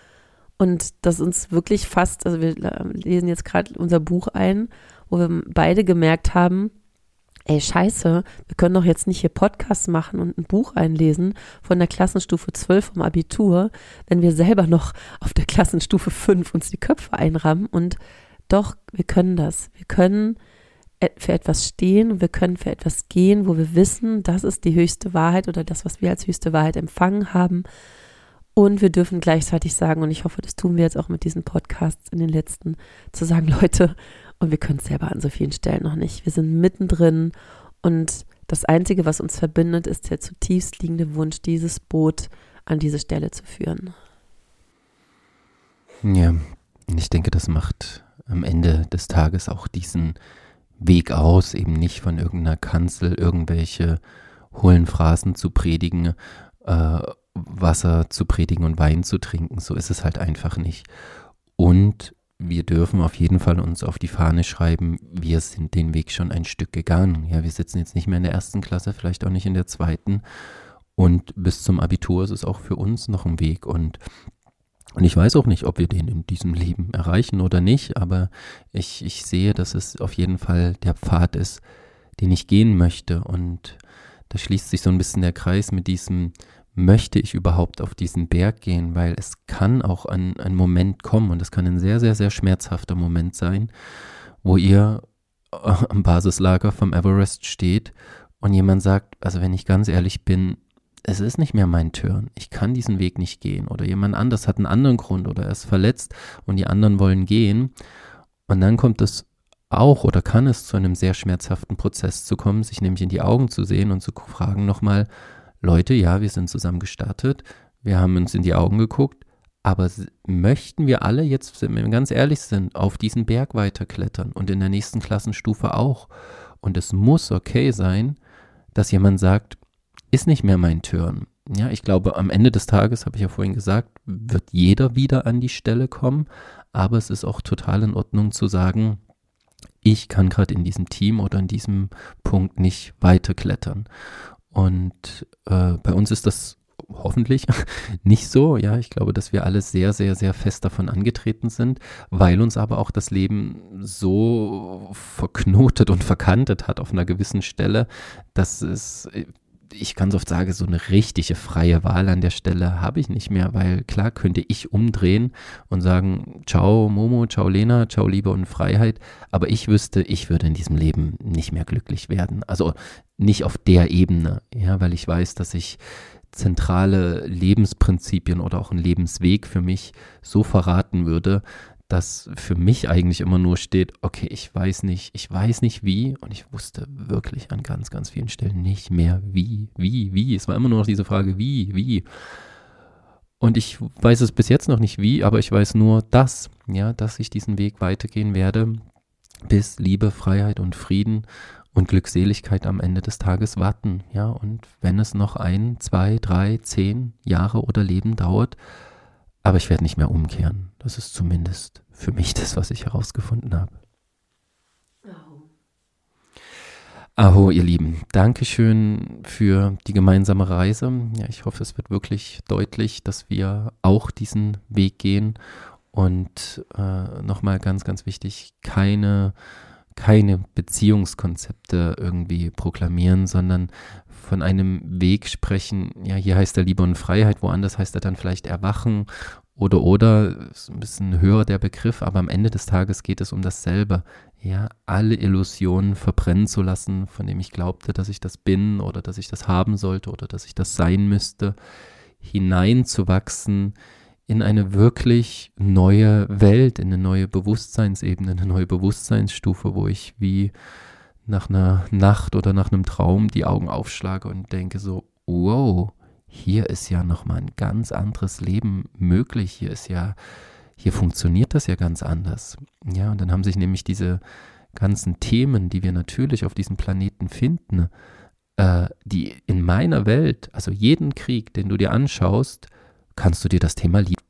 Speaker 2: Und das uns wirklich fast, also wir lesen jetzt gerade unser Buch ein, wo wir beide gemerkt haben, ey, scheiße, wir können doch jetzt nicht hier Podcasts machen und ein Buch einlesen von der Klassenstufe zwölf vom Abitur, wenn wir selber noch auf der Klassenstufe fünf uns die Köpfe einrammen. Und doch, wir können das. Wir können für etwas stehen und wir können für etwas gehen, wo wir wissen, das ist die höchste Wahrheit oder das, was wir als höchste Wahrheit empfangen haben. Und wir dürfen gleichzeitig sagen, und ich hoffe, das tun wir jetzt auch mit diesen Podcasts in den letzten, zu sagen, Leute, und wir können es selber an so vielen Stellen noch nicht. Wir sind mittendrin und das Einzige, was uns verbindet, ist der zutiefst liegende Wunsch, dieses Boot an diese Stelle zu führen.
Speaker 1: Ja, und ich denke, das macht am Ende des Tages auch diesen Weg aus, eben nicht von irgendeiner Kanzel irgendwelche hohlen Phrasen zu predigen, äh, Wasser zu predigen und Wein zu trinken. So ist es halt einfach nicht. Und wir dürfen auf jeden Fall uns auf die Fahne schreiben, wir sind den Weg schon ein Stück gegangen. Ja, wir sitzen jetzt nicht mehr in der ersten Klasse, vielleicht auch nicht in der zweiten. Und bis zum Abitur ist es auch für uns noch ein Weg. Und Und ich weiß auch nicht, ob wir den in diesem Leben erreichen oder nicht, aber ich, ich sehe, dass es auf jeden Fall der Pfad ist, den ich gehen möchte. Und da schließt sich so ein bisschen der Kreis mit diesem, möchte ich überhaupt auf diesen Berg gehen? Weil es kann auch ein, ein Moment kommen, und es kann ein sehr, sehr, sehr schmerzhafter Moment sein, wo ihr am Basislager vom Everest steht und jemand sagt, also wenn ich ganz ehrlich bin, es ist nicht mehr mein Turn, ich kann diesen Weg nicht gehen, oder jemand anders hat einen anderen Grund oder er ist verletzt und die anderen wollen gehen, und dann kommt es auch oder kann es zu einem sehr schmerzhaften Prozess zu kommen, sich nämlich in die Augen zu sehen und zu fragen nochmal, Leute, ja, wir sind zusammen gestartet, wir haben uns in die Augen geguckt, aber möchten wir alle jetzt, wenn wir ganz ehrlich sind, auf diesen Berg weiterklettern und in der nächsten Klassenstufe auch? Und es muss okay sein, dass jemand sagt, ist nicht mehr mein Turn. Ja, ich glaube, am Ende des Tages, habe ich ja vorhin gesagt, wird jeder wieder an die Stelle kommen, aber es ist auch total in Ordnung zu sagen, ich kann gerade in diesem Team oder in diesem Punkt nicht weiterklettern. Und äh, bei uns ist das hoffentlich nicht so. Ja, ich glaube, dass wir alle sehr, sehr, sehr fest davon angetreten sind, weil uns aber auch das Leben so verknotet und verkantet hat auf einer gewissen Stelle, dass es, ich ganz oft sage, so eine richtige freie Wahl an der Stelle habe ich nicht mehr, weil klar könnte ich umdrehen und sagen, ciao Momo, ciao Lena, ciao Liebe und Freiheit, aber ich wüsste, ich würde in diesem Leben nicht mehr glücklich werden. Also nicht auf der Ebene, ja, weil ich weiß, dass ich zentrale Lebensprinzipien oder auch einen Lebensweg für mich so verraten würde, dass für mich eigentlich immer nur steht, okay, ich weiß nicht, ich weiß nicht wie, und ich wusste wirklich an ganz, ganz vielen Stellen nicht mehr wie, wie, wie. Es war immer nur noch diese Frage, wie, wie. Und ich weiß es bis jetzt noch nicht wie, aber ich weiß nur das, ja, dass ich diesen Weg weitergehen werde, bis Liebe, Freiheit und Frieden und Glückseligkeit am Ende des Tages warten, ja, und wenn es noch ein, zwei, drei, zehn Jahre oder Leben dauert, aber ich werde nicht mehr umkehren. Das ist zumindest für mich das, was ich herausgefunden habe. Aho. Aho, ihr Lieben. Dankeschön für die gemeinsame Reise. Ja, ich hoffe, es wird wirklich deutlich, dass wir auch diesen Weg gehen. Und äh, nochmal ganz, ganz wichtig, keine keine Beziehungskonzepte irgendwie proklamieren, sondern von einem Weg sprechen, ja, hier heißt er Liebe und Freiheit, woanders heißt er dann vielleicht Erwachen oder, oder, ist ein bisschen höher der Begriff, aber am Ende des Tages geht es um dasselbe, ja, alle Illusionen verbrennen zu lassen, von dem ich glaubte, dass ich das bin oder dass ich das haben sollte oder dass ich das sein müsste, hineinzuwachsen in eine wirklich neue Welt, in eine neue Bewusstseinsebene, eine neue Bewusstseinsstufe, wo ich wie nach einer Nacht oder nach einem Traum die Augen aufschlage und denke so, wow, hier ist ja nochmal ein ganz anderes Leben möglich, hier ist ja, hier funktioniert das ja ganz anders. Ja, und dann haben sich nämlich diese ganzen Themen, die wir natürlich auf diesem Planeten finden, äh, die in meiner Welt, also jeden Krieg, den du dir anschaust, kannst du dir das Thema Liebe.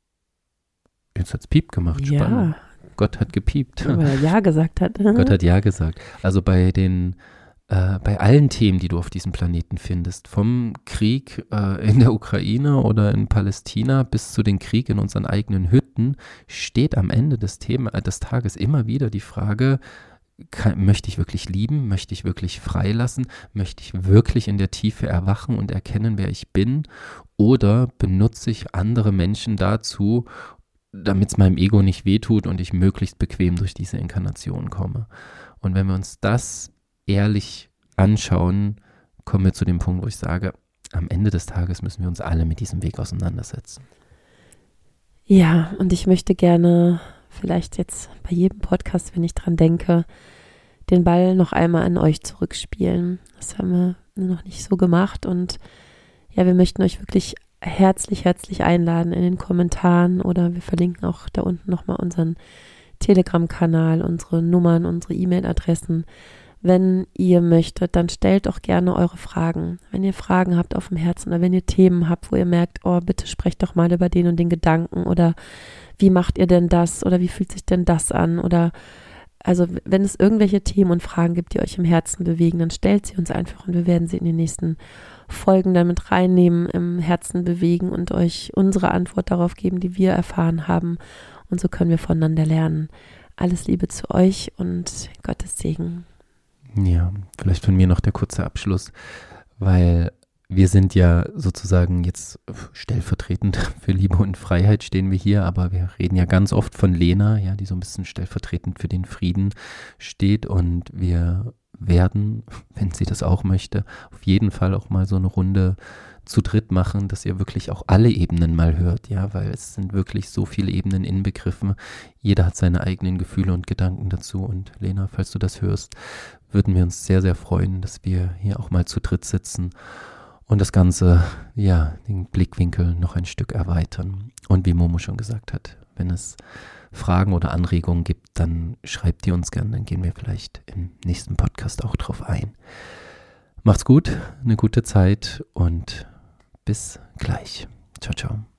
Speaker 1: Jetzt hat's Piep gemacht,
Speaker 2: ja.
Speaker 1: Spannend. Gott hat gepiept.
Speaker 2: Weil er Ja gesagt hat.
Speaker 1: Gott hat Ja gesagt. Also bei den, äh, bei allen Themen, die du auf diesem Planeten findest, vom Krieg äh, in der Ukraine oder in Palästina bis zu den Krieg in unseren eigenen Hütten, steht am Ende des, Thema, äh, des Tages immer wieder die Frage, Kann, möchte ich wirklich lieben? Möchte ich wirklich freilassen? Möchte ich wirklich in der Tiefe erwachen und erkennen, wer ich bin? Oder benutze ich andere Menschen dazu, damit es meinem Ego nicht wehtut und ich möglichst bequem durch diese Inkarnation komme? Und wenn wir uns das ehrlich anschauen, kommen wir zu dem Punkt, wo ich sage, am Ende des Tages müssen wir uns alle mit diesem Weg auseinandersetzen.
Speaker 2: Ja, und ich möchte gerne vielleicht jetzt bei jedem Podcast, wenn ich dran denke, den Ball noch einmal an euch zurückspielen. Das haben wir noch nicht so gemacht und ja, wir möchten euch wirklich herzlich, herzlich einladen in den Kommentaren oder wir verlinken auch da unten nochmal unseren Telegram-Kanal, unsere Nummern, unsere E-Mail-Adressen. Wenn ihr möchtet, dann stellt auch gerne eure Fragen. Wenn ihr Fragen habt auf dem Herzen oder wenn ihr Themen habt, wo ihr merkt, oh, bitte sprecht doch mal über den und den Gedanken oder wie macht ihr denn das oder wie fühlt sich denn das an oder Also wenn es irgendwelche Themen und Fragen gibt, die euch im Herzen bewegen, dann stellt sie uns einfach und wir werden sie in den nächsten Folgen dann mit reinnehmen, im Herzen bewegen und euch unsere Antwort darauf geben, die wir erfahren haben. Und so können wir voneinander lernen. Alles Liebe zu euch und Gottes Segen.
Speaker 1: Ja, vielleicht von mir noch der kurze Abschluss, weil wir sind ja sozusagen jetzt stellvertretend für Liebe und Freiheit stehen wir hier, aber wir reden ja ganz oft von Lena, ja, die so ein bisschen stellvertretend für den Frieden steht, und wir werden, wenn sie das auch möchte, auf jeden Fall auch mal so eine Runde zu dritt machen, dass ihr wirklich auch alle Ebenen mal hört, ja, weil es sind wirklich so viele Ebenen inbegriffen. Jeder hat seine eigenen Gefühle und Gedanken dazu, und Lena, falls du das hörst, würden wir uns sehr, sehr freuen, dass wir hier auch mal zu dritt sitzen und das Ganze, ja, den Blickwinkel noch ein Stück erweitern. Und wie Momo schon gesagt hat, wenn es Fragen oder Anregungen gibt, dann schreibt die uns gerne, dann gehen wir vielleicht im nächsten Podcast auch drauf ein. Macht's gut, eine gute Zeit und bis gleich. Ciao, ciao.